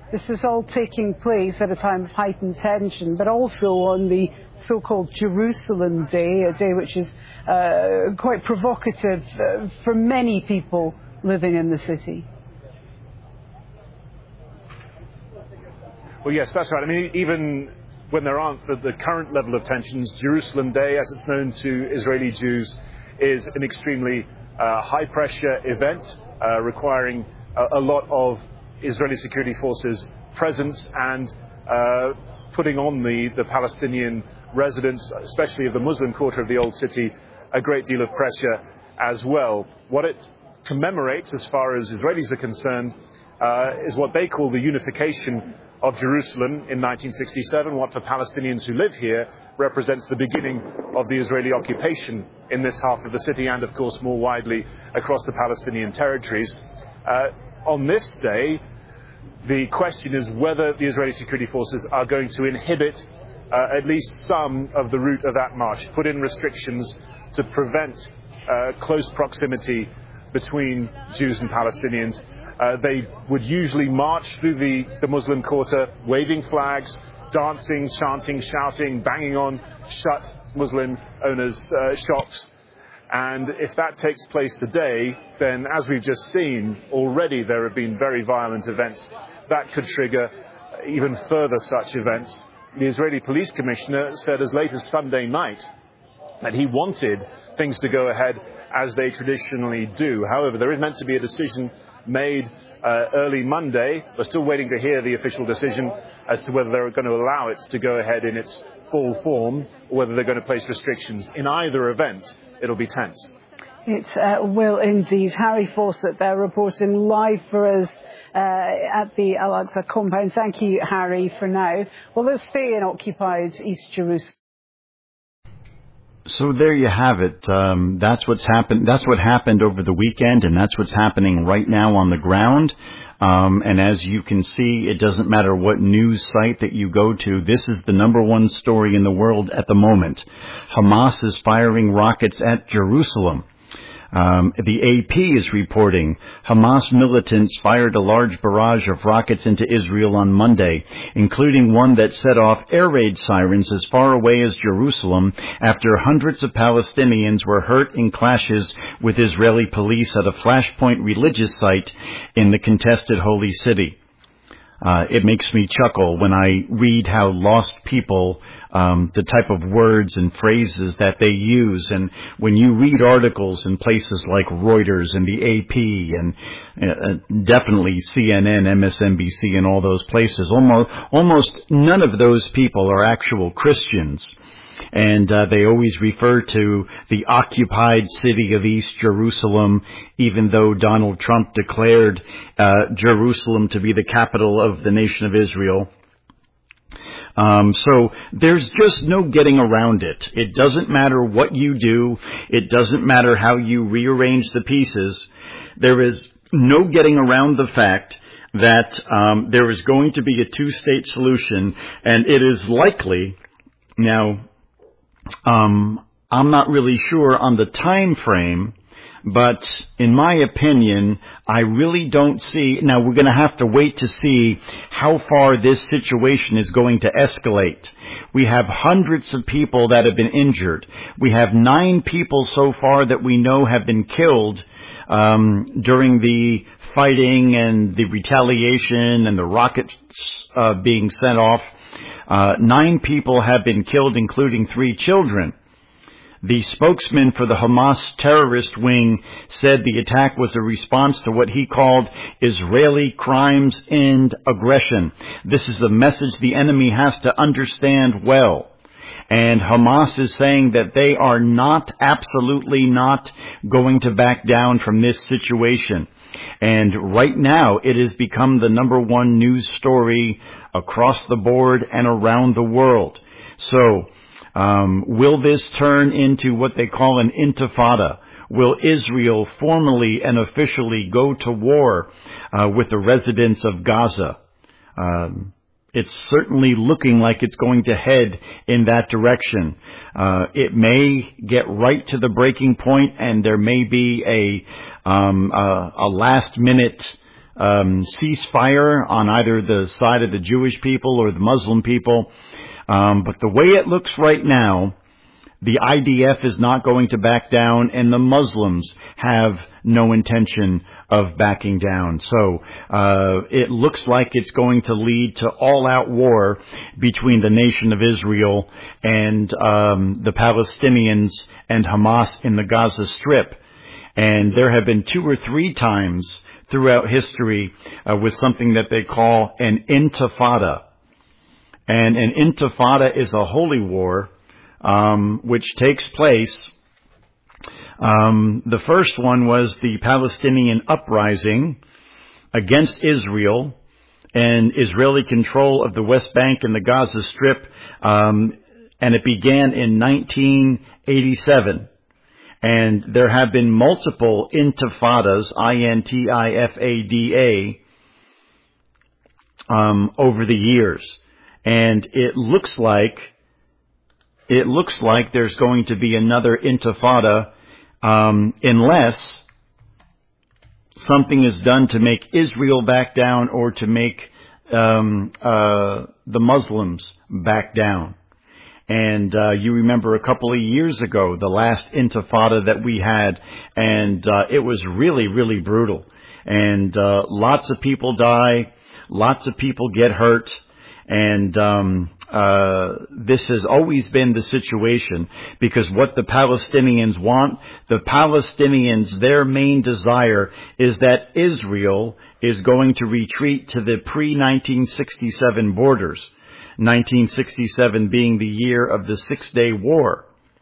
This is all taking place at a time of heightened tension, but also on the so-called Jerusalem Day, a day which is uh, quite provocative uh, for many people living in the city. Well, yes, that's right. I mean, even when there aren't the, the current level of tensions, Jerusalem Day, as it's known to Israeli Jews, is an extremely uh, high-pressure event uh, requiring a, a lot of Israeli security forces' presence and uh, putting on the, the Palestinian residents, especially of the Muslim quarter of the Old City, a great deal of pressure as well. What it commemorates, as far as Israelis are concerned, uh, is what they call the unification of Jerusalem in nineteen sixty-seven, what for Palestinians who live here represents the beginning of the Israeli occupation in this half of the city and, of course, more widely across the Palestinian territories. Uh, on this day, the question is whether the Israeli security forces are going to inhibit uh, at least some of the route of that march, put in restrictions to prevent uh, close proximity between Jews and Palestinians. Uh, they would usually march through the, the Muslim quarter, waving flags, dancing, chanting, shouting, banging on shut Muslim owners' uh, shops. And if that takes place today, then as we've just seen, already there have been very violent events that could trigger even further such events. The Israeli police commissioner said as late as Sunday night that he wanted things to go ahead as they traditionally do. However, there is meant to be a decision made uh, early Monday. We're still waiting to hear the official decision as to whether they're going to allow it to go ahead in its full form or whether they're going to place restrictions. In either event, it'll be tense. It uh, will indeed. Harry Fawcett there reporting live for us uh, at the Al-Aqsa compound. Thank you, Harry, for now. Well, let's stay in occupied East Jerusalem. So there you have it. Um, that's what's happened. That's what happened over the weekend, and that's what's happening right now on the ground. Um, and as you can see, it doesn't matter what news site that you go to. This is the number one story in the world at the moment. Hamas is firing rockets at Jerusalem. Um, the A P is reporting Hamas militants fired a large barrage of rockets into Israel on Monday, including one that set off air raid sirens as far away as Jerusalem after hundreds of Palestinians were hurt in clashes with Israeli police at a flashpoint religious site in the contested Holy City. Uh, it makes me chuckle when I read how lost people Um, the type of words and phrases that they use. And when you read articles in places like Reuters and the A P and uh, definitely C N N, M S N B C and all those places, almost, almost none of those people are actual Christians. And uh, they always refer to the occupied city of East Jerusalem, even though Donald Trump declared uh, Jerusalem to be the capital of the nation of Israel. Um, so there's just no getting around it. It doesn't matter what you do. It doesn't matter how you rearrange the pieces. There is no getting around the fact that um, there is going to be a two-state solution, and it is likely. Now, um, I'm not really sure on the time frame, but in my opinion, I really don't see. Now, we're going to have to wait to see how far this situation is going to escalate. We have hundreds of people that have been injured. We have nine people so far that we know have been killed um, during the fighting and the retaliation and the rockets uh, being sent off. Uh, nine people have been killed, including three children. The spokesman for the Hamas terrorist wing said the attack was a response to what he called Israeli crimes and aggression. This is the message the enemy has to understand well. And Hamas is saying that they are not, absolutely not, going to back down from this situation. And right now, it has become the number one news story across the board and around the world. So, Um, will this turn into what they call an intifada? Will Israel formally and officially go to war uh, with the residents of Gaza? Um, it's certainly looking like it's going to head in that direction. Uh, it may get right to the breaking point, and there may be a, um, a, a last-minute um, ceasefire on either the side of the Jewish people or the Muslim people. Um, but the way it looks right now, the I D F is not going to back down, and the Muslims have no intention of backing down. So uh it looks like it's going to lead to all-out war between the nation of Israel and um the Palestinians and Hamas in the Gaza Strip. And there have been two or three times throughout history uh, with something that they call an intifada. And an intifada is a holy war Um, which takes place. Um, the first one was the Palestinian uprising against Israel and Israeli control of the West Bank and the Gaza Strip, um, and it began in nineteen eighty-seven. And there have been multiple intifadas, I N T I F A D A, um, over the years. And it looks like It looks like there's going to be another intifada um, unless something is done to make Israel back down or to make um, uh, the Muslims back down. And uh, you remember a couple of years ago, the last intifada that we had, and uh, it was really, really brutal. And uh, lots of people die, lots of people get hurt, and um Uh, this has always been the situation, because what the Palestinians want, the Palestinians, their main desire is that Israel is going to retreat to the pre nineteen sixty-seven borders, nineteen sixty-seven being the year of the Six-Day War.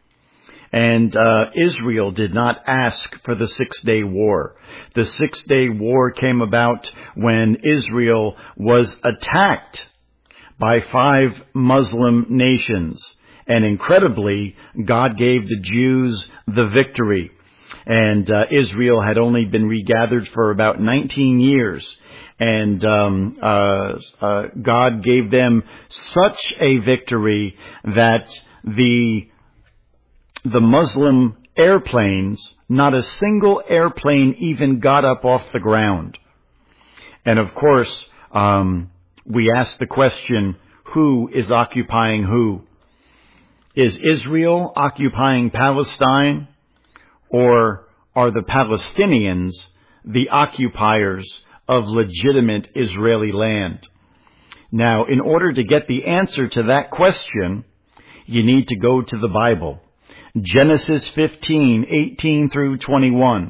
And uh, Israel did not ask for the Six-Day War. The Six-Day War came about when Israel was attacked by five Muslim nations. And incredibly, God gave the Jews the victory. And uh, Israel had only been regathered for about nineteen years. And um, uh, uh, God gave them such a victory that the the Muslim airplanes, not a single airplane even got up off the ground. And of course, um, we ask the question, who is occupying who? Is Israel occupying Palestine, or are the Palestinians the occupiers of legitimate Israeli land? Now, in order to get the answer to that question, you need to go to the Bible. Genesis fifteen, eighteen through twenty-one.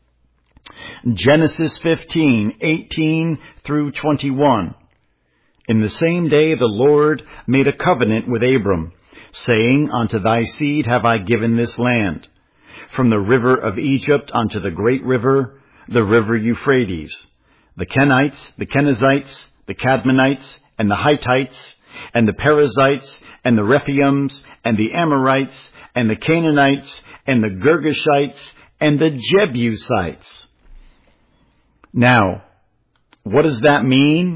Genesis fifteen, eighteen through twenty-one. In the same day the Lord made a covenant with Abram, saying, Unto thy seed have I given this land, from the river of Egypt unto the great river, the river Euphrates, the Kenites, the Kenizzites, the Cadmonites, and the Hittites, and the Perizzites, and the Rephaims, and the Amorites, and the Canaanites, and the Girgashites, and the Jebusites. Now, what does that mean?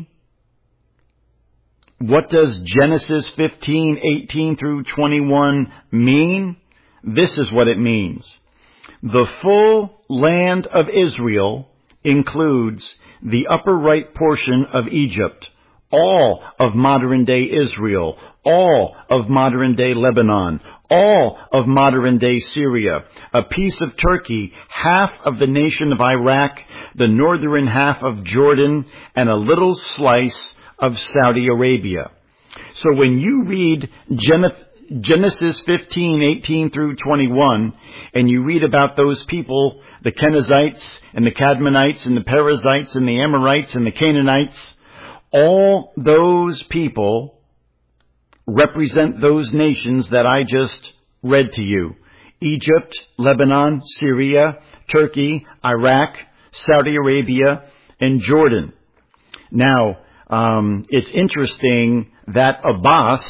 What does Genesis fifteen, eighteen through twenty-one mean? This is what it means. The full land of Israel includes the upper right portion of Egypt, all of modern-day Israel, all of modern-day Lebanon, all of modern-day Syria, a piece of Turkey, half of the nation of Iraq, the northern half of Jordan, and a little slice of Saudi Arabia. So when you read Genesis fifteen, eighteen through twenty-one, and you read about those people, the Kenizzites and the Cadmonites and the Perizzites and the Amorites and the Canaanites, all those people represent those nations that I just read to you. Egypt, Lebanon, Syria, Turkey, Iraq, Saudi Arabia, and Jordan. Now, Um, it's interesting that Abbas,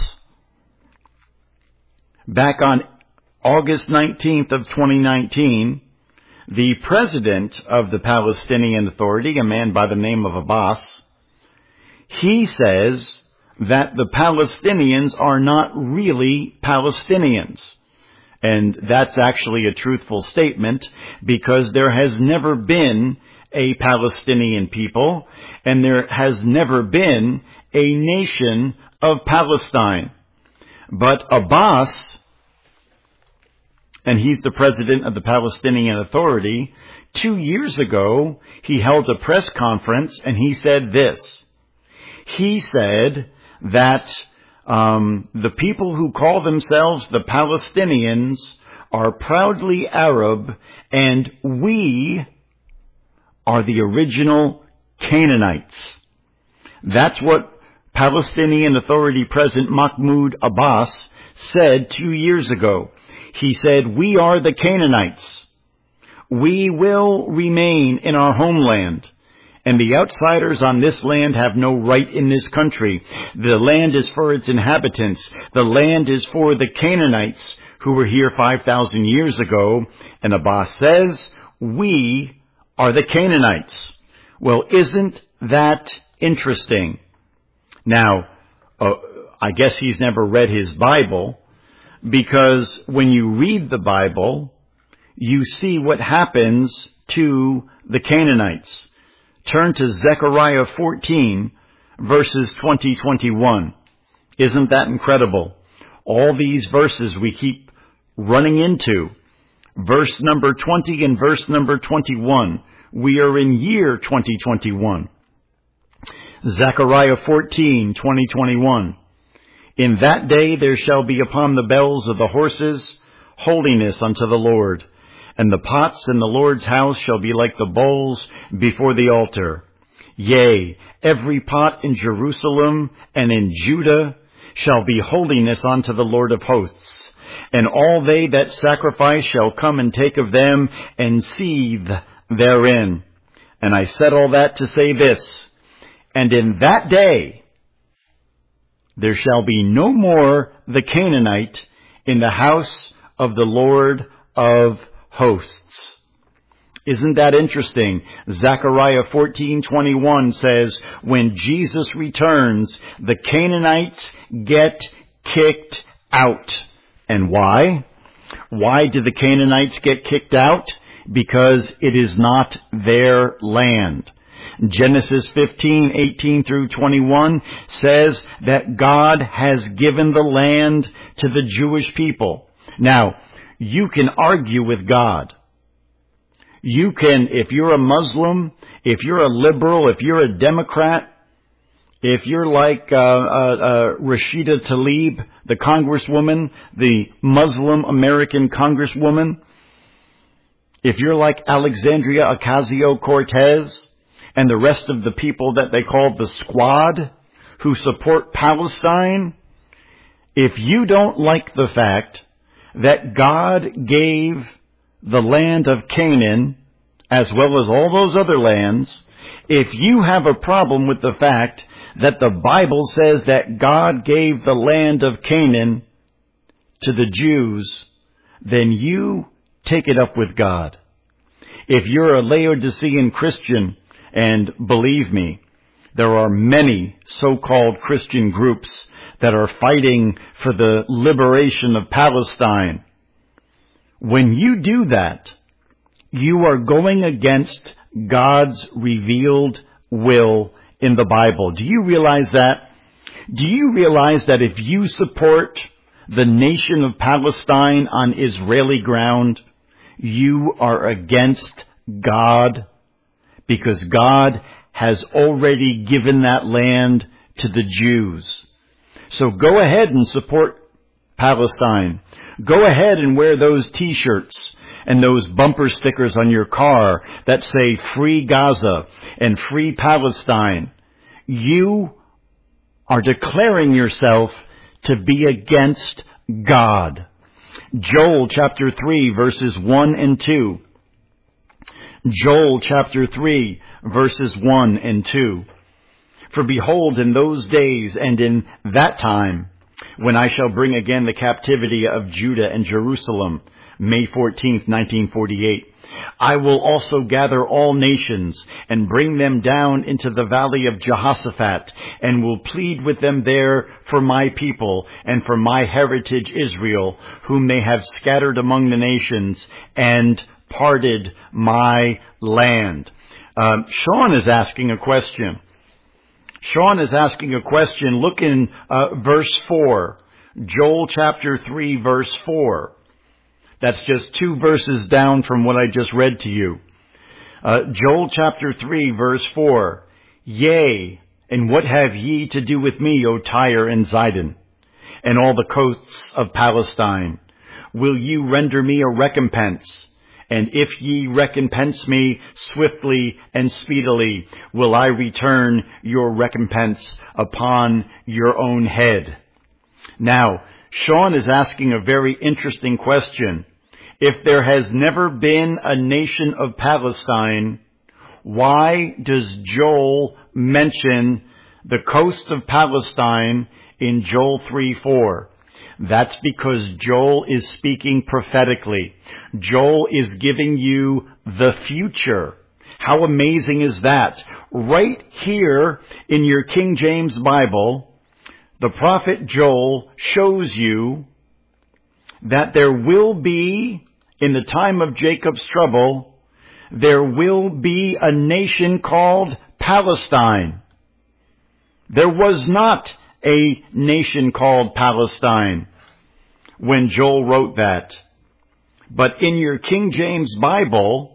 back on August nineteenth of twenty nineteen, the president of the Palestinian Authority, a man by the name of Abbas, he says that the Palestinians are not really Palestinians. And that's actually a truthful statement, because there has never been a Palestinian people, and there has never been a nation of Palestine. But Abbas, and he's the president of the Palestinian Authority, two years ago he held a press conference and he said this. He said that um, the people who call themselves the Palestinians are proudly Arab, and we are the original Canaanites. That's what Palestinian Authority President Mahmoud Abbas said two years ago. He said, we are the Canaanites. We will remain in our homeland, and the outsiders on this land have no right in this country. The land is for its inhabitants. The land is for the Canaanites who were here five thousand years ago. And Abbas says, we are the Canaanites. Well, isn't that interesting? Now, uh, I guess he's never read his Bible, because when you read the Bible, you see what happens to the Canaanites. Turn to Zechariah fourteen, verses twenty to twenty-one. Isn't that incredible? All these verses we keep running into. Verse number twenty and verse number twenty-one. We are in year twenty twenty-one. Zechariah fourteen, twenty to twenty-one. In that day there shall be upon the bells of the horses holiness unto the Lord. And the pots in the Lord's house shall be like the bowls before the altar. Yea, every pot in Jerusalem and in Judah shall be holiness unto the Lord of hosts. And all they that sacrifice shall come and take of them and seethe therein. And I said all that to say this. And in that day there shall be no more the Canaanite in the house of the Lord of hosts. Isn't that interesting? Zechariah fourteen twenty-one says, when Jesus returns, the Canaanites get kicked out. And why? Why did the Canaanites get kicked out? Because it is not their land. Genesis fifteen, eighteen through twenty-one says that God has given the land to the Jewish people. Now, you can argue with God. You can, if you're a Muslim, if you're a liberal, if you're a Democrat, if you're like uh, uh, uh, Rashida Tlaib, the congresswoman, the Muslim American congresswoman, if you're like Alexandria Ocasio-Cortez and the rest of the people that they call the Squad who support Palestine, if you don't like the fact that God gave the land of Canaan, as well as all those other lands, if you have a problem with the fact that the Bible says that God gave the land of Canaan to the Jews, then you take it up with God. If you're a Laodicean Christian, and believe me, there are many so-called Christian groups that are fighting for the liberation of Palestine. When you do that, you are going against God's revealed will in the Bible. Do you realize that? Do you realize that if you support the nation of Palestine on Israeli ground, you are against God? Because God has already given that land to the Jews. So go ahead and support Palestine. Go ahead and wear those t-shirts and those bumper stickers on your car that say Free Gaza and Free Palestine. You are declaring yourself to be against God. Joel chapter three verses one and two. Joel chapter three verses one and two. For behold, in those days and in that time, when I shall bring again the captivity of Judah and Jerusalem, May fourteenth, nineteen forty-eight, I will also gather all nations and bring them down into the valley of Jehoshaphat, and will plead with them there for my people and for my heritage Israel, whom they have scattered among the nations and parted my land. Um, Sean is asking a question. Sean is asking a question. Look in uh, verse four. Joel chapter three, verse four. That's just two verses down from what I just read to you. Uh, Joel chapter three, verse four. Yea, and what have ye to do with me, O Tyre and Zidon, and all the coasts of Palestine? Will you render me a recompense? And if ye recompense me swiftly and speedily, will I return your recompense upon your own head? Now, Sean is asking a very interesting question. If there has never been a nation of Palestine, why does Joel mention the coast of Palestine in Joel three four? That's because Joel is speaking prophetically. Joel is giving you the future. How amazing is that? Right here in your King James Bible, the prophet Joel shows you that there will be, in the time of Jacob's trouble, there will be a nation called Palestine. There was not a nation called Palestine when Joel wrote that. But in your King James Bible,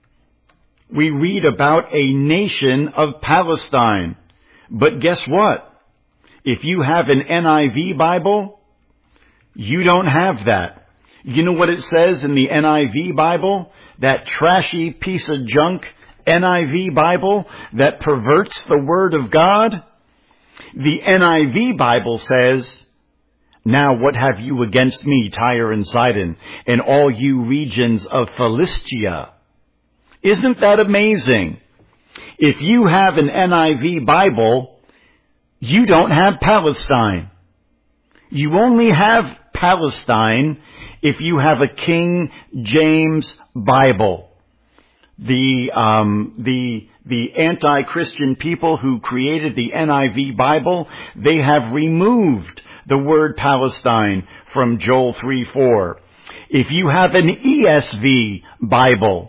we read about a nation of Palestine. But guess what? If you have an N I V Bible, you don't have that. You know what it says in the N I V Bible? That trashy piece of junk N I V Bible that perverts the Word of God? The N I V Bible says, now what have you against me, Tyre and Zidon, and all you regions of Philistia? Isn't that amazing? If you have an N I V Bible, you don't have Palestine. You only have Palestine if you have a King James Bible. The, um, the, the anti-Christian people who created the N I V Bible, they have removed the word Palestine from Joel three four. If you have an E S V Bible,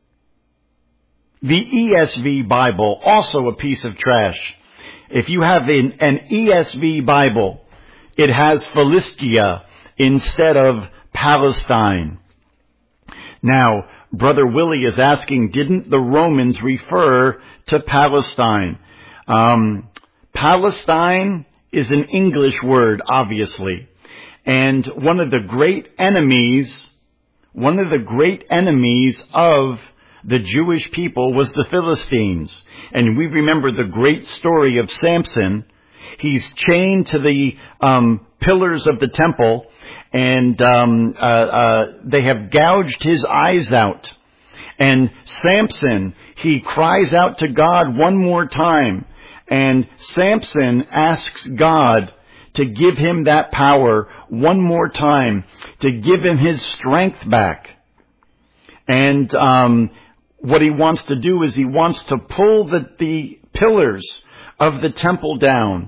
the E S V Bible, also a piece of trash. If you have an, an E S V Bible, it has Philistia instead of Palestine. Now, Brother Willie is asking, didn't the Romans refer to Palestine? Um, Palestine is an English word, obviously. And one of the great enemies, one of the great enemies of the Jewish people was the Philistines. And we remember the great story of Samson. He's chained to the um, pillars of the temple, and um, uh, uh, they have gouged his eyes out. And Samson, he cries out to God one more time. And Samson asks God to give him that power one more time, to give him his strength back. And um, what he wants to do is he wants to pull the, the pillars of the temple down.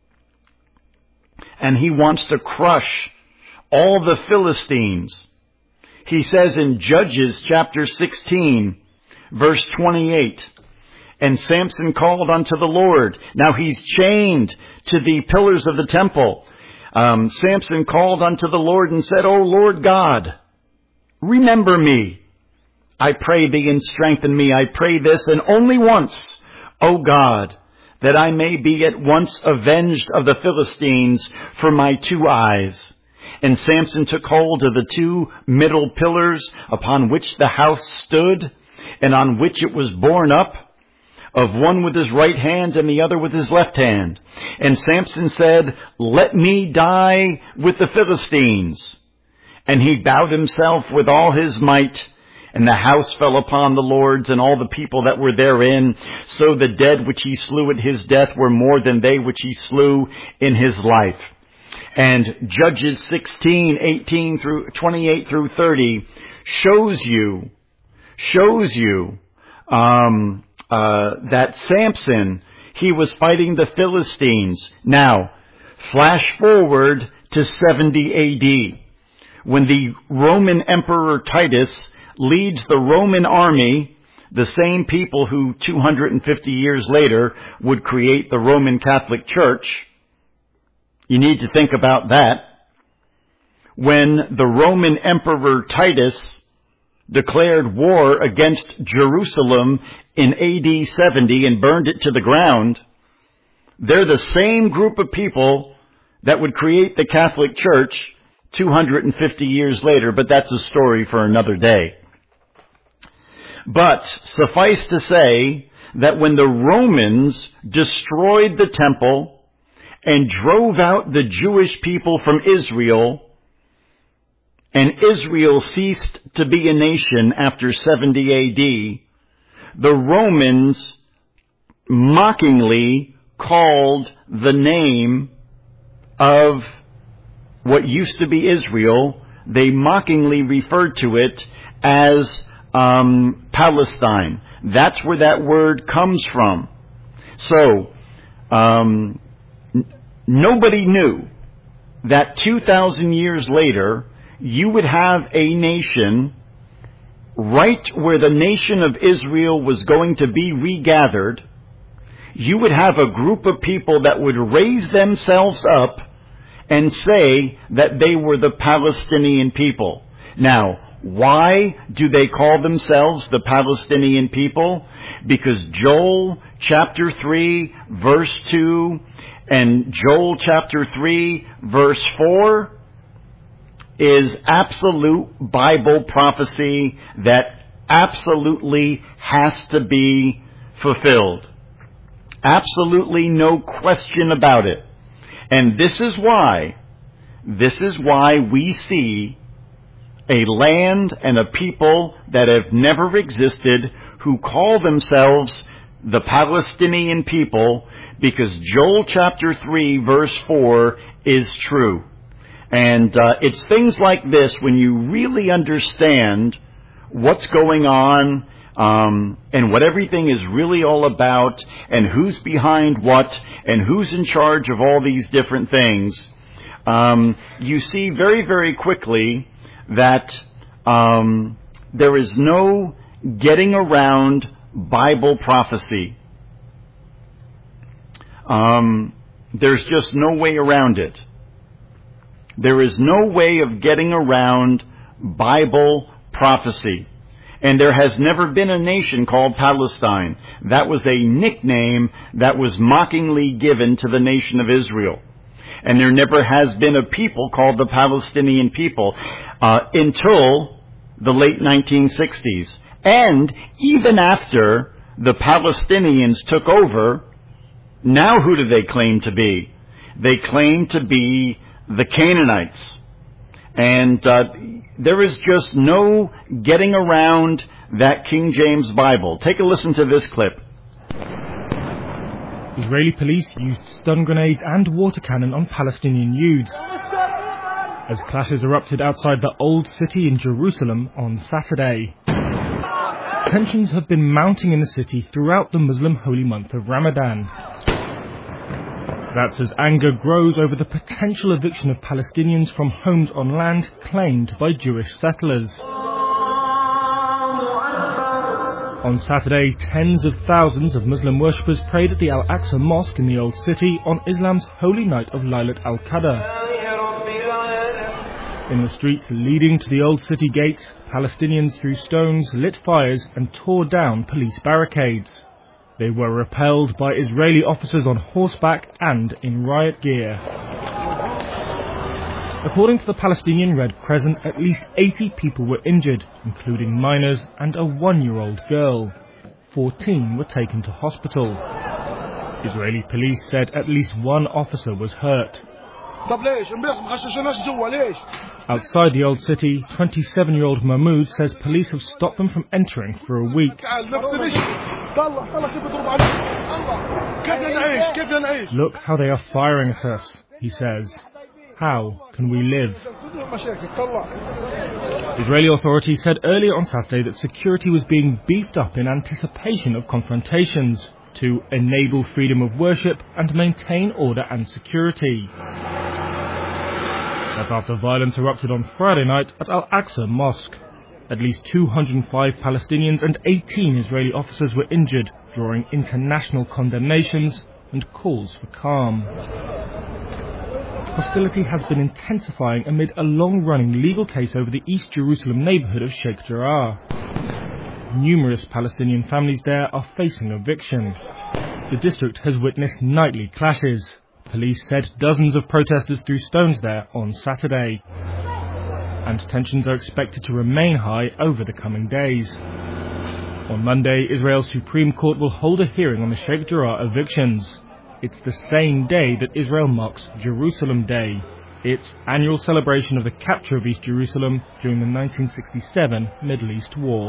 And he wants to crush all the Philistines. He says in Judges chapter sixteen, verse twenty-eight, and Samson called unto the Lord. Now he's chained to the pillars of the temple. Um, Samson called unto the Lord and said, O Lord God, remember me. I pray thee and strengthen me. I pray this and only once, O God, that I may be at once avenged of the Philistines for my two eyes. And Samson took hold of the two middle pillars upon which the house stood, and on which it was borne up, of one with his right hand and the other with his left hand. And Samson said, let me die with the Philistines. And he bowed himself with all his might, and the house fell upon the lords and all the people that were therein. So the dead which he slew at his death were more than they which he slew in his life. And Judges sixteen, eighteen through twenty-eight through thirty shows you, shows you, um, uh, that Samson, he was fighting the Philistines. Now, flash forward to seventy A D, when the Roman Emperor Titus leads the Roman army the same people who two hundred fifty years later would create the Roman Catholic Church. You need to think about that. When the Roman Emperor Titus declared war against Jerusalem in A D seventy and burned it to the ground, they're the same group of people that would create the Catholic Church two hundred fifty years later, but that's a story for another day. But suffice to say that when the Romans destroyed the temple and drove out the Jewish people from Israel, and Israel ceased to be a nation after seventy A D, the Romans mockingly called the name of what used to be Israel, they mockingly referred to it as um, Palestine. That's where that word comes from. So, um, n- nobody knew that two thousand years later, you would have a nation right where the nation of Israel was going to be regathered. You would have a group of people that would raise themselves up and say that they were the Palestinian people. Now, why do they call themselves the Palestinian people? Because Joel chapter three verse two and Joel chapter three verse four is absolute Bible prophecy that absolutely has to be fulfilled. Absolutely no question about it. And this is why, this is why we see a land and a people that have never existed who call themselves the Palestinian people, because Joel chapter three verse four is true. And uh, it's things like this, when you really understand what's going on, um, and what everything is really all about, and who's behind what, and who's in charge of all these different things, um, you see very, very quickly that um, there is no getting around Bible prophecy. Um, there's just no way around it. There is no way of getting around Bible prophecy. And there has never been a nation called Palestine. That was a nickname that was mockingly given to the nation of Israel. And there never has been a people called the Palestinian people uh, until the late nineteen sixties. And even after the Palestinians took over, now who do they claim to be? They claim to be the Canaanites. And uh, there is just no getting around that King James Bible. Take a listen to this clip. Israeli police used stun grenades and water cannon on Palestinian youths as clashes erupted outside the Old City in Jerusalem on Saturday. Tensions have been mounting in the city throughout the Muslim holy month of Ramadan. That's as anger grows over the potential eviction of Palestinians from homes on land claimed by Jewish settlers. On Saturday, tens of thousands of Muslim worshippers prayed at the Al-Aqsa Mosque in the Old City on Islam's holy night of Laylat al-Qadr. In the streets leading to the Old City gates, Palestinians threw stones, lit fires and tore down police barricades. They were repelled by Israeli officers on horseback and in riot gear. According to the Palestinian Red Crescent, at least eighty people were injured, including minors and a one-year-old girl. fourteen were taken to hospital. Israeli police said at least one officer was hurt. Outside the Old City, twenty-seven-year-old Mahmoud says police have stopped them from entering for a week. Look how they are firing at us, he says. How can we live? Israeli authorities said earlier on Saturday that security was being beefed up in anticipation of confrontations to enable freedom of worship and maintain order and security. That's after violence erupted on Friday night at Al-Aqsa Mosque. At least two hundred five Palestinians and eighteen Israeli officers were injured, drawing international condemnations and calls for calm. Hostility has been intensifying amid a long-running legal case over the East Jerusalem neighbourhood of Sheikh Jarrah. Numerous Palestinian families there are facing eviction. The district has witnessed nightly clashes. Police said dozens of protesters threw stones there on Saturday. And tensions are expected to remain high over the coming days. On Monday, Israel's Supreme Court will hold a hearing on the Sheikh Jarrah evictions. It's the same day that Israel marks Jerusalem Day, its annual celebration of the capture of East Jerusalem during the nineteen sixty-seven Middle East War.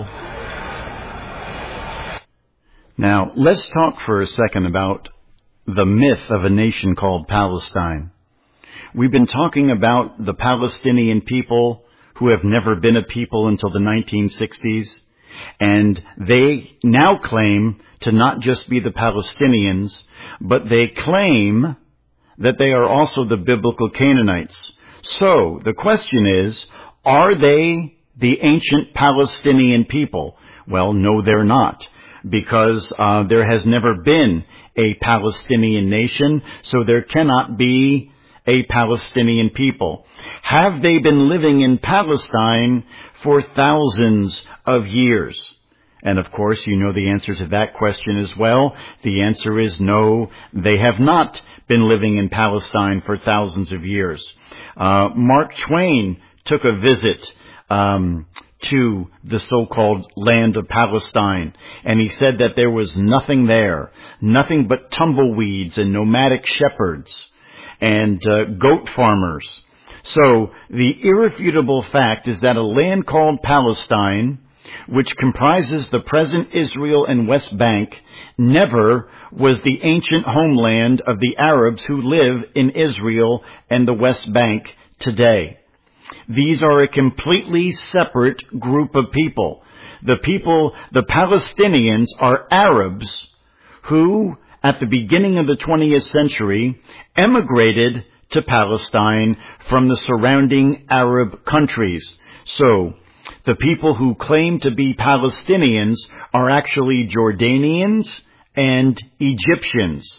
Now, let's talk for a second about the myth of a nation called Palestine. We've been talking about the Palestinian people who have never been a people until the nineteen sixties, and they now claim to not just be the Palestinians, but they claim that they are also the biblical Canaanites. So, the question is, are they the ancient Palestinian people? Well, no, they're not, because uh, there has never been a Palestinian nation, so there cannot be a Palestinian people. Have they been living in Palestine for thousands of years? And of course, you know the answer to that question as well. The answer is no, they have not been living in Palestine for thousands of years. Uh, Mark Twain took a visit um, to the so-called land of Palestine, and he said that there was nothing there, nothing but tumbleweeds and nomadic shepherds and uh, goat farmers. So the irrefutable fact is that a land called Palestine, which comprises the present Israel and West Bank, never was the ancient homeland of the Arabs who live in Israel and the West Bank today. These are a completely separate group of people. The people, the Palestinians, are Arabs who, at the beginning of the twentieth century, emigrated to Palestine from the surrounding Arab countries. So, the people who claim to be Palestinians are actually Jordanians and Egyptians.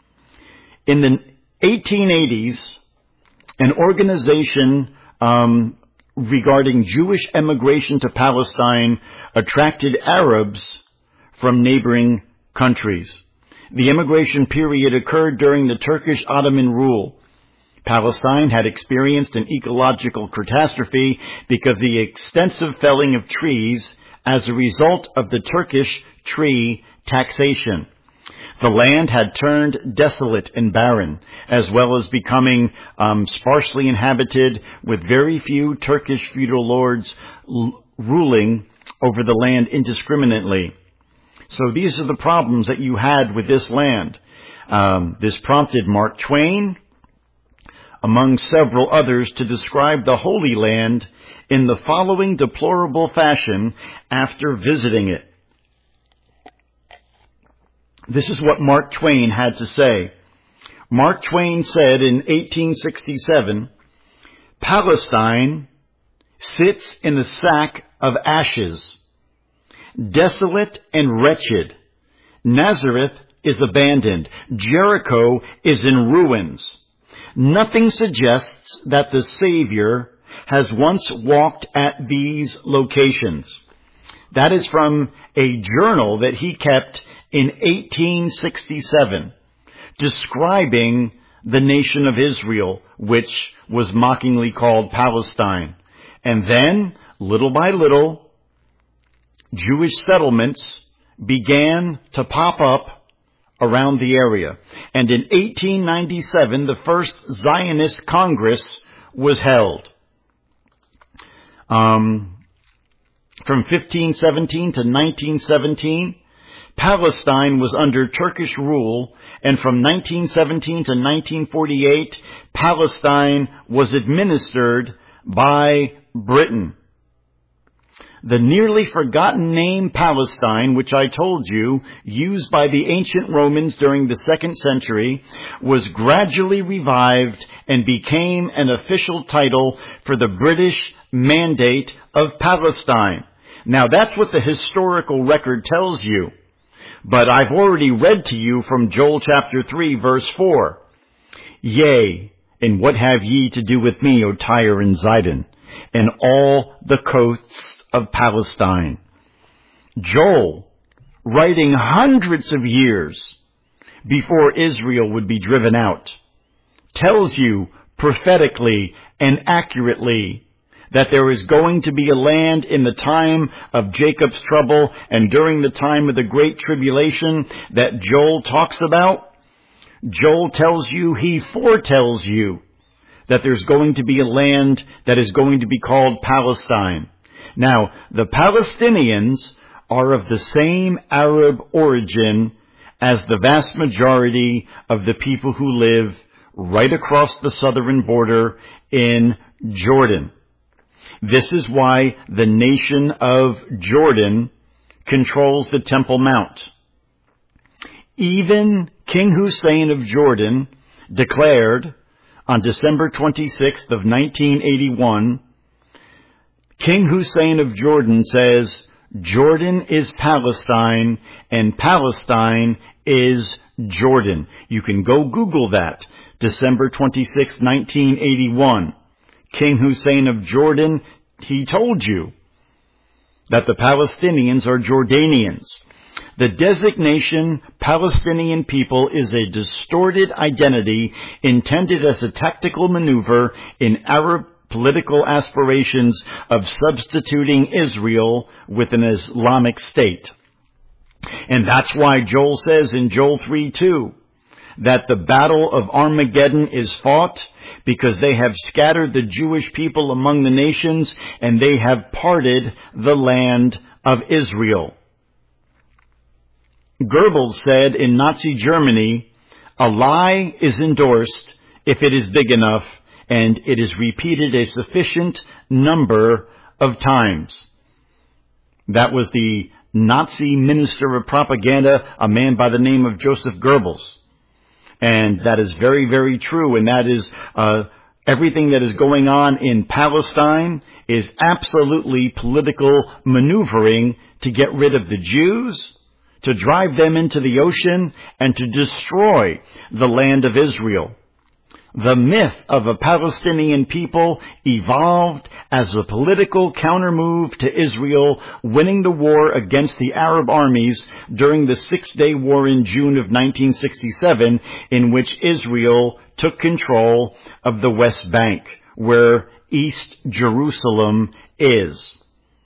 In the eighteen eighties, an organization um, regarding Jewish emigration to Palestine attracted Arabs from neighboring countries. The immigration period occurred during the Turkish Ottoman rule. Palestine had experienced an ecological catastrophe because of the extensive felling of trees as a result of the Turkish tree taxation. The land had turned desolate and barren, as well as becoming um, sparsely inhabited, with very few Turkish feudal lords l- ruling over the land indiscriminately. So these are the problems that you had with this land. Um, this prompted Mark Twain, among several others, to describe the Holy Land in the following deplorable fashion after visiting it. This is what Mark Twain had to say. Mark Twain said in eighteen sixty-seven, "Palestine sits in the sack of ashes, desolate and wretched. Nazareth is abandoned. Jericho is in ruins. Nothing suggests that the Savior has once walked at these locations." That is from a journal that he kept in eighteen sixty-seven, describing the nation of Israel, which was mockingly called Palestine. And then, little by little, Jewish settlements began to pop up around the area. And in eighteen ninety-seven, the first Zionist Congress was held. Um, from fifteen seventeen to nineteen seventeen, Palestine was under Turkish rule, and from nineteen seventeen to nineteen forty-eight, Palestine was administered by Britain. The nearly forgotten name Palestine, which I told you, used by the ancient Romans during the second century, was gradually revived and became an official title for the British Mandate of Palestine. Now that's what the historical record tells you. But I've already read to you from Joel chapter three, verse four. Yea, and what have ye to do with me, O Tyre and Zidon, and all the coasts of Palestine? Joel, writing hundreds of years before Israel would be driven out, tells you prophetically and accurately that there is going to be a land in the time of Jacob's trouble and during the time of the great tribulation that Joel talks about. Joel tells you, he foretells you, that there's going to be a land that is going to be called Palestine. Now, the Palestinians are of the same Arab origin as the vast majority of the people who live right across the southern border in Jordan. This is why the nation of Jordan controls the Temple Mount. Even King Hussein of Jordan declared on December twenty-sixth of nineteen eighty-one, King Hussein of Jordan says, Jordan is Palestine and Palestine is Jordan. You can go Google that. December twenty-sixth, nineteen eighty-one. King Hussein of Jordan, he told you that the Palestinians are Jordanians. The designation Palestinian people is a distorted identity intended as a tactical maneuver in Arab political aspirations of substituting Israel with an Islamic state. And that's why Joel says in Joel three two that the battle of Armageddon is fought because they have scattered the Jewish people among the nations and they have parted the land of Israel. Goebbels said in Nazi Germany, a lie is endorsed if it is big enough and it is repeated a sufficient number of times. That was the Nazi minister of propaganda, a man by the name of Joseph Goebbels. And that is very, very true. And that is, uh, everything that is going on in Palestine is absolutely political maneuvering to get rid of the Jews, to drive them into the ocean, and to destroy the land of Israel. The myth of a Palestinian people evolved as a political countermove to Israel winning the war against the Arab armies during the Six-Day War in June of nineteen sixty-seven, in which Israel took control of the West Bank, where East Jerusalem is.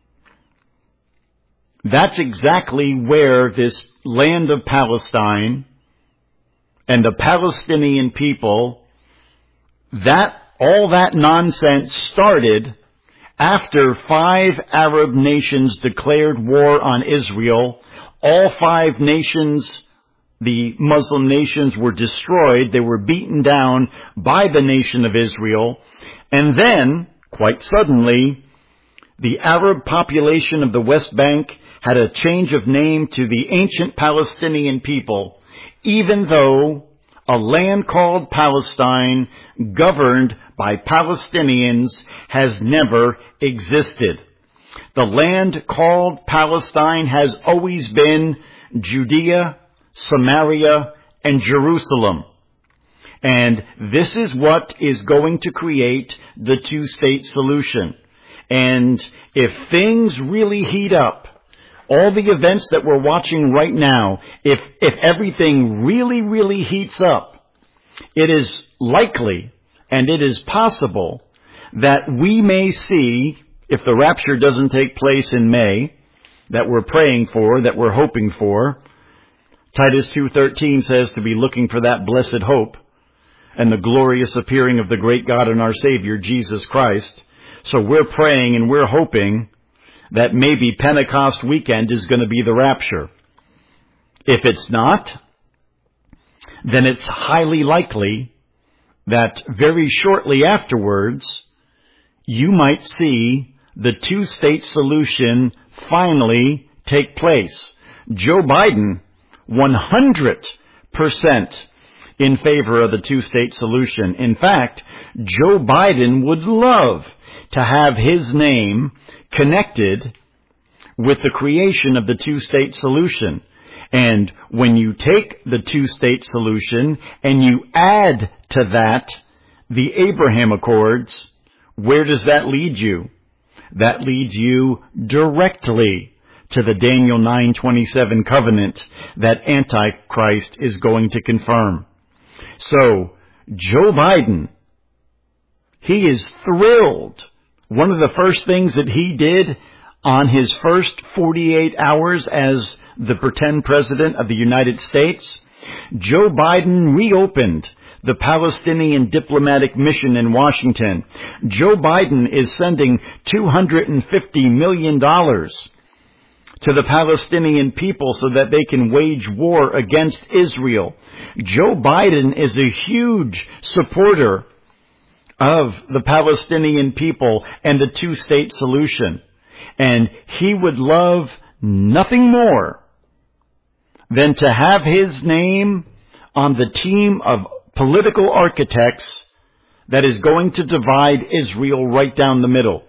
That's exactly where this land of Palestine and the Palestinian people, that all that nonsense started after five Arab nations declared war on Israel. All five nations, the Muslim nations, were destroyed. They were beaten down by the nation of Israel. And then, quite suddenly, the Arab population of the West Bank had a change of name to the ancient Palestinian people, even though a land called Palestine, governed by Palestinians, has never existed. The land called Palestine has always been Judea, Samaria, and Jerusalem. And this is what is going to create the two-state solution. And if things really heat up, all the events that we're watching right now, if, if everything really, really heats up, it is likely and it is possible that we may see, if the rapture doesn't take place in May, that we're praying for, that we're hoping for. Titus two thirteen says to be looking for that blessed hope and the glorious appearing of the great God and our Savior, Jesus Christ. So we're praying and we're hoping that maybe Pentecost weekend is going to be the rapture. If it's not, then it's highly likely that very shortly afterwards, you might see the two-state solution finally take place. Joe Biden, one hundred percent in favor of the two-state solution. In fact, Joe Biden would love to have his name connected with the creation of the two-state solution. And when you take the two-state solution and you add to that the Abraham Accords, where does that lead you? That leads you directly to the Daniel nine twenty-seven covenant that Antichrist is going to confirm. So, Joe Biden, he is thrilled. One of the first things that he did on his first forty-eight hours as the pretend president of the United States, Joe Biden reopened the Palestinian diplomatic mission in Washington. Joe Biden is sending two hundred fifty million dollars to the Palestinian people so that they can wage war against Israel. Joe Biden is a huge supporter of the Palestinian people and the two-state solution. And he would love nothing more than to have his name on the team of political architects that is going to divide Israel right down the middle.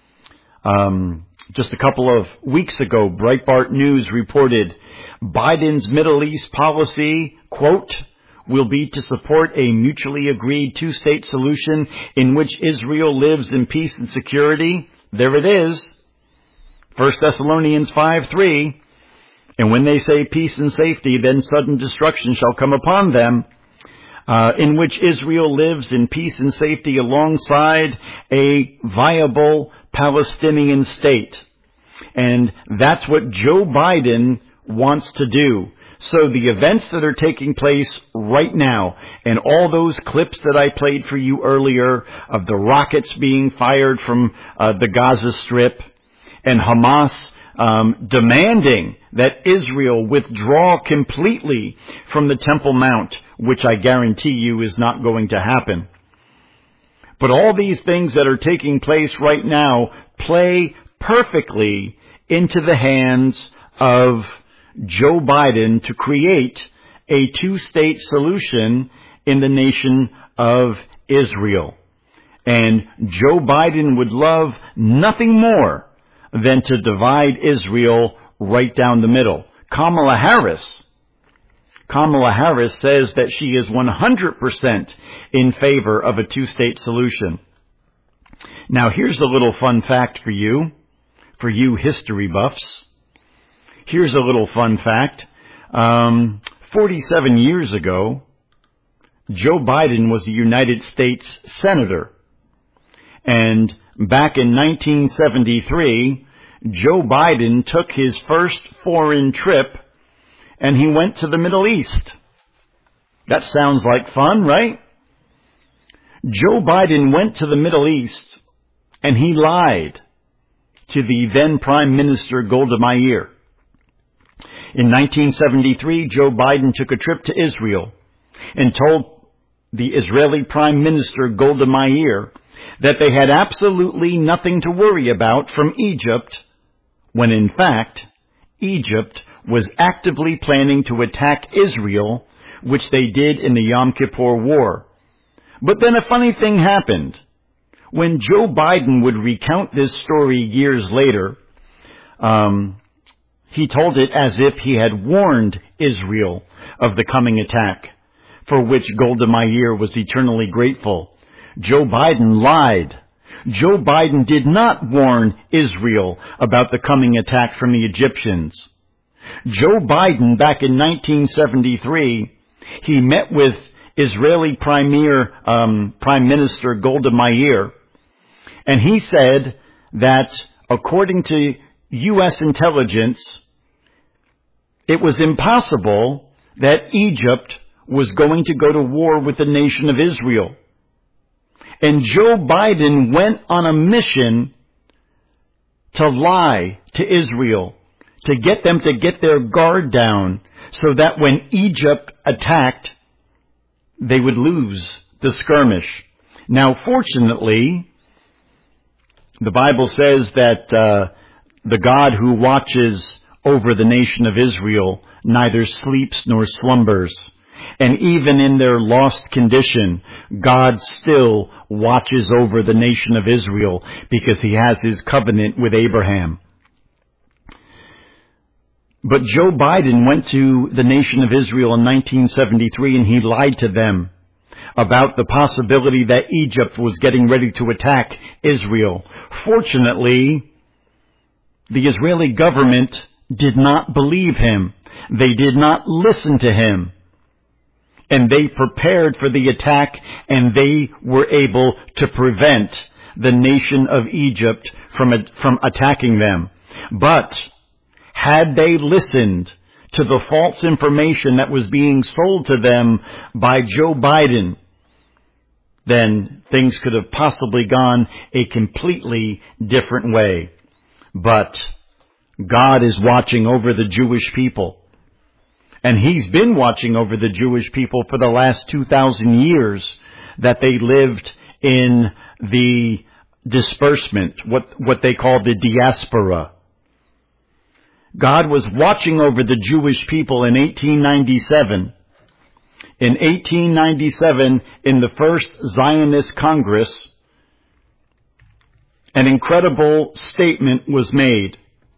Um, just a couple of weeks ago, Breitbart News reported Biden's Middle East policy, quote, will be to support a mutually agreed two-state solution in which Israel lives in peace and security. There it is. First Thessalonians five three. And when they say peace and safety, then sudden destruction shall come upon them, uh, in which Israel lives in peace and safety alongside a viable Palestinian state. And that's what Joe Biden wants to do. So the events that are taking place right now, and all those clips that I played for you earlier of the rockets being fired from uh, the Gaza Strip, and Hamas um, demanding that Israel withdraw completely from the Temple Mount, which I guarantee you is not going to happen. But all these things that are taking place right now play perfectly into the hands of Joe Biden to create a two-state solution in the nation of Israel. And Joe Biden would love nothing more than to divide Israel right down the middle. Kamala Harris, Kamala Harris says that she is one hundred percent in favor of a two-state solution. Now here's a little fun fact for you, for you history buffs. Here's a little fun fact. Um, forty-seven years ago, Joe Biden was a United States Senator. And back in nineteen seventy-three, Joe Biden took his first foreign trip and he went to the Middle East. That sounds like fun, right? Joe Biden went to the Middle East and he lied to the then Prime Minister Golda Meir. In nineteen seventy-three, Joe Biden took a trip to Israel and told the Israeli Prime Minister Golda Meir that they had absolutely nothing to worry about from Egypt, when in fact, Egypt was actively planning to attack Israel, which they did in the Yom Kippur War. But then a funny thing happened. When Joe Biden would recount this story years later, um, he told it as if he had warned Israel of the coming attack, for which Golda Meir was eternally grateful. Joe Biden lied. Joe Biden did not warn Israel about the coming attack from the Egyptians. Joe Biden, back in nineteen seventy-three, he met with Israeli Premier, um, Prime Minister Golda Meir, and he said that according to U S intelligence, it was impossible that Egypt was going to go to war with the nation of Israel. And Joe Biden went on a mission to lie to Israel, to get them to get their guard down so that when Egypt attacked, they would lose the skirmish. Now, fortunately, The Bible says that uh, the God who watches over the nation of Israel neither sleeps nor slumbers. And even in their lost condition, God still watches over the nation of Israel because he has his covenant with Abraham. But Joe Biden went to the nation of Israel in nineteen seventy-three and he lied to them about the possibility that Egypt was getting ready to attack Israel. Fortunately, the Israeli government did not believe him. They did not listen to him. And they prepared for the attack, and they were able to prevent the nation of Egypt from, from attacking them. But had they listened to the false information that was being sold to them by Joe Biden, then things could have possibly gone a completely different way. But God is watching over the Jewish people. And he's been watching over the Jewish people for the last two thousand years that they lived in the disbursement, what, what they call the diaspora. God was watching over the Jewish people in eighteen ninety-seven. In eighteen ninety-seven, in the first Zionist Congress, an incredible statement was made.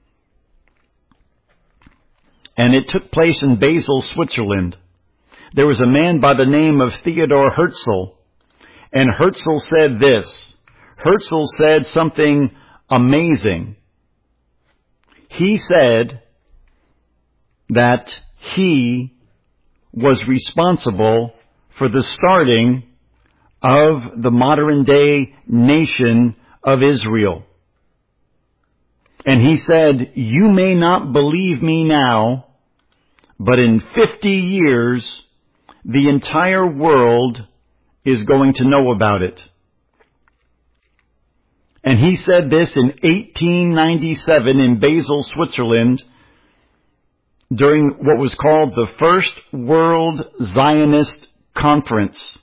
And it took place in Basel, Switzerland. There was a man by the name of Theodor Herzl. And Herzl said this. Herzl said something amazing. He said that he was responsible for the starting of the modern day nation of Israel. And he said, you may not believe me now, but in fifty years, the entire world is going to know about it. And he said this in eighteen ninety-seven in Basel, Switzerland, during what was called the First World Zionist Conference.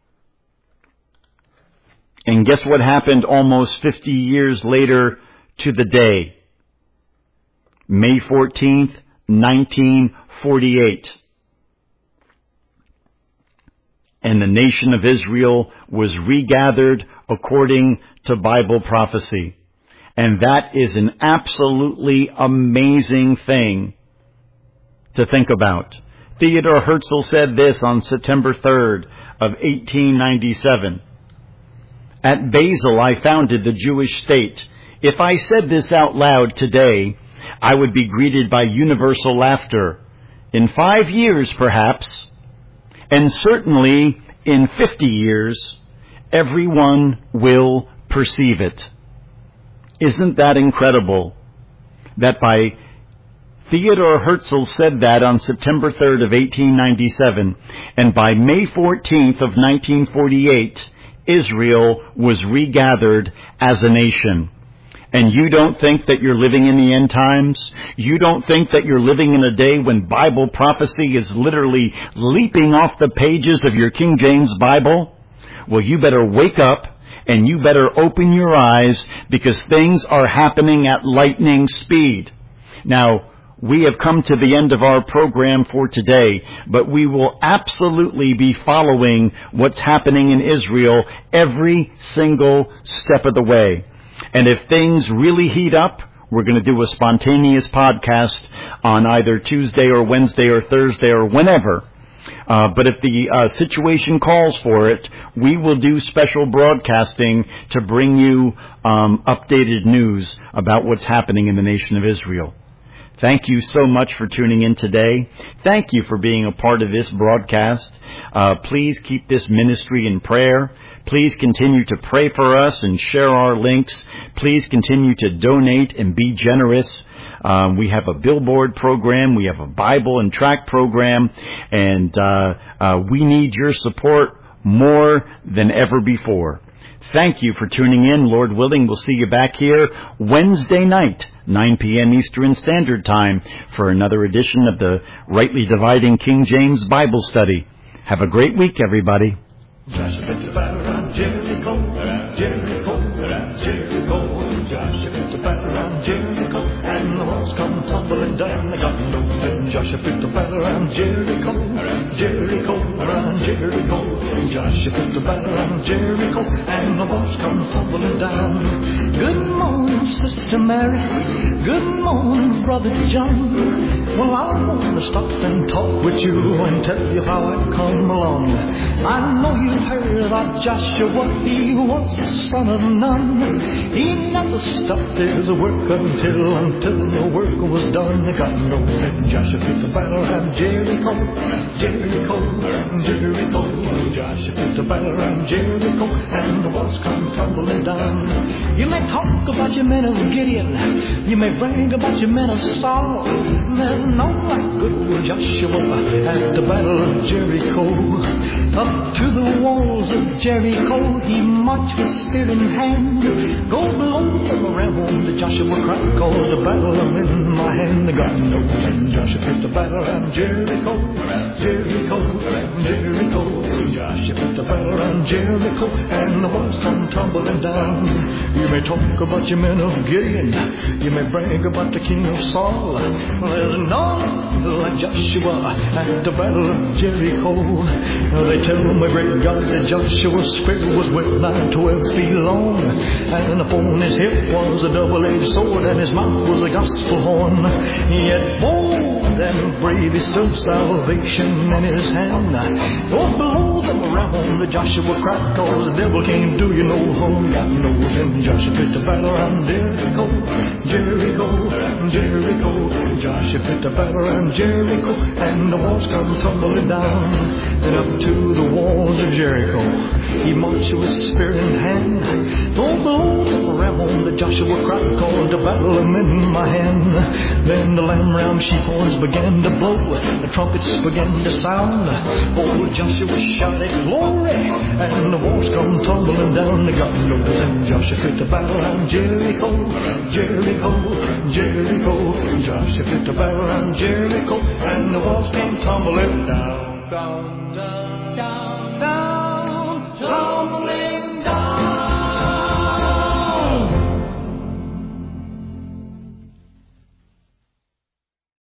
And guess what happened almost fifty years later to the day? May fourteenth, nineteen forty-eight. And the nation of Israel was regathered according to Bible prophecy. And that is an absolutely amazing thing to think about. Theodor Herzl said this on September third of eighteen ninety-seven. At Basel, I founded the Jewish state. If I said this out loud today, I would be greeted by universal laughter. In five years, perhaps, and certainly in fifty years, everyone will perceive it. Isn't that incredible? That by Theodor Herzl said that on September third of eighteen ninety-seven, and by May fourteenth of nineteen forty-eight, Israel was regathered as a nation. And you don't think that you're living in the end times? You don't think that you're living in a day when Bible prophecy is literally leaping off the pages of your King James Bible? Well, you better wake up and you better open your eyes, because things are happening at lightning speed. Now, we have come to the end of our program for today, but we will absolutely be following what's happening in Israel every single step of the way. And if things really heat up, we're going to do a spontaneous podcast on either Tuesday or Wednesday or Thursday or whenever. Uh, but if the uh, situation calls for it, we will do special broadcasting to bring you um, updated news about what's happening in the nation of Israel. Thank you so much for tuning in today. Thank you for being a part of this broadcast. Uh, please keep this ministry in prayer. Please continue to pray for us and share our links. Please continue to donate and be generous. Um, we have a billboard program. We have a Bible and tract program. And uh, uh, we need your support more than ever before. Thank you for tuning in. Lord willing, we'll see you back here Wednesday night, nine p.m. Eastern Standard Time, for another edition of the Rightly Dividing King James Bible Study. Have a great week, everybody. Flash a bit of fire around Jericho, Jericho, Jericho. around Jericho, and the walls come tumbling down. They got no and Joshua fit the battle around Jericho, Jericho, around Jericho. Joshua fit the battle around Jericho, and the walls come tumbling down. Good morning, Sister Mary. Good morning, Brother John. Well, I want to stop and talk with you and tell you how I come along. I know you've heard about Joshua. He was the son of Nun. He never stopped his work until until the work was done. They got no and Joshua fit the battle around Jericho, Jericho, Jericho. Joshua fit the battle around Jericho, and the walls come tumbling down. You may talk about your men of Gideon. You may brag about your men of Saul. There's no like good old Joshua at the battle of Jericho. Up to the walls of Jericho he marched with spear in hand. Go below them around the Joshua cried, cause the battle I'm in my hand. The God knows and Joshua fit the battle around Jericho, Jericho, Jericho. Joshua fit the battle around Jericho, and the walls come tumbling down. You may talk about your men of Gideon. You may brag about the king of Saul. There's none like Joshua at the battle of Jericho. They tell my great God that Joshua's spear was well nigh twelve feet long, and upon his hip was a double-edged sword, and his mouth was a gospel horn. Yet bold and brave he stood, salvation in his hand. Oh, below them around the Joshua cried, cause the devil can't do you no harm. Got no and Joshua fit the battle around Jericho, Jericho, Jericho. Joshua fit the battle around Jericho, and the walls come tumbling down. And up to the walls of Jericho he marched with spear in hand. Oh, below them around the Joshua cried, cause the battle I'm in my hand. Then the lamb round sheep horns began to blow, the trumpets began to sound. Oh, Joshua shouted glory, and the walls come tumbling down. The God knows and Joshua fit the battle around Jericho, Jericho, Jericho. Joshua fit the battle around Jericho, and the walls came tumbling down, down, down, down.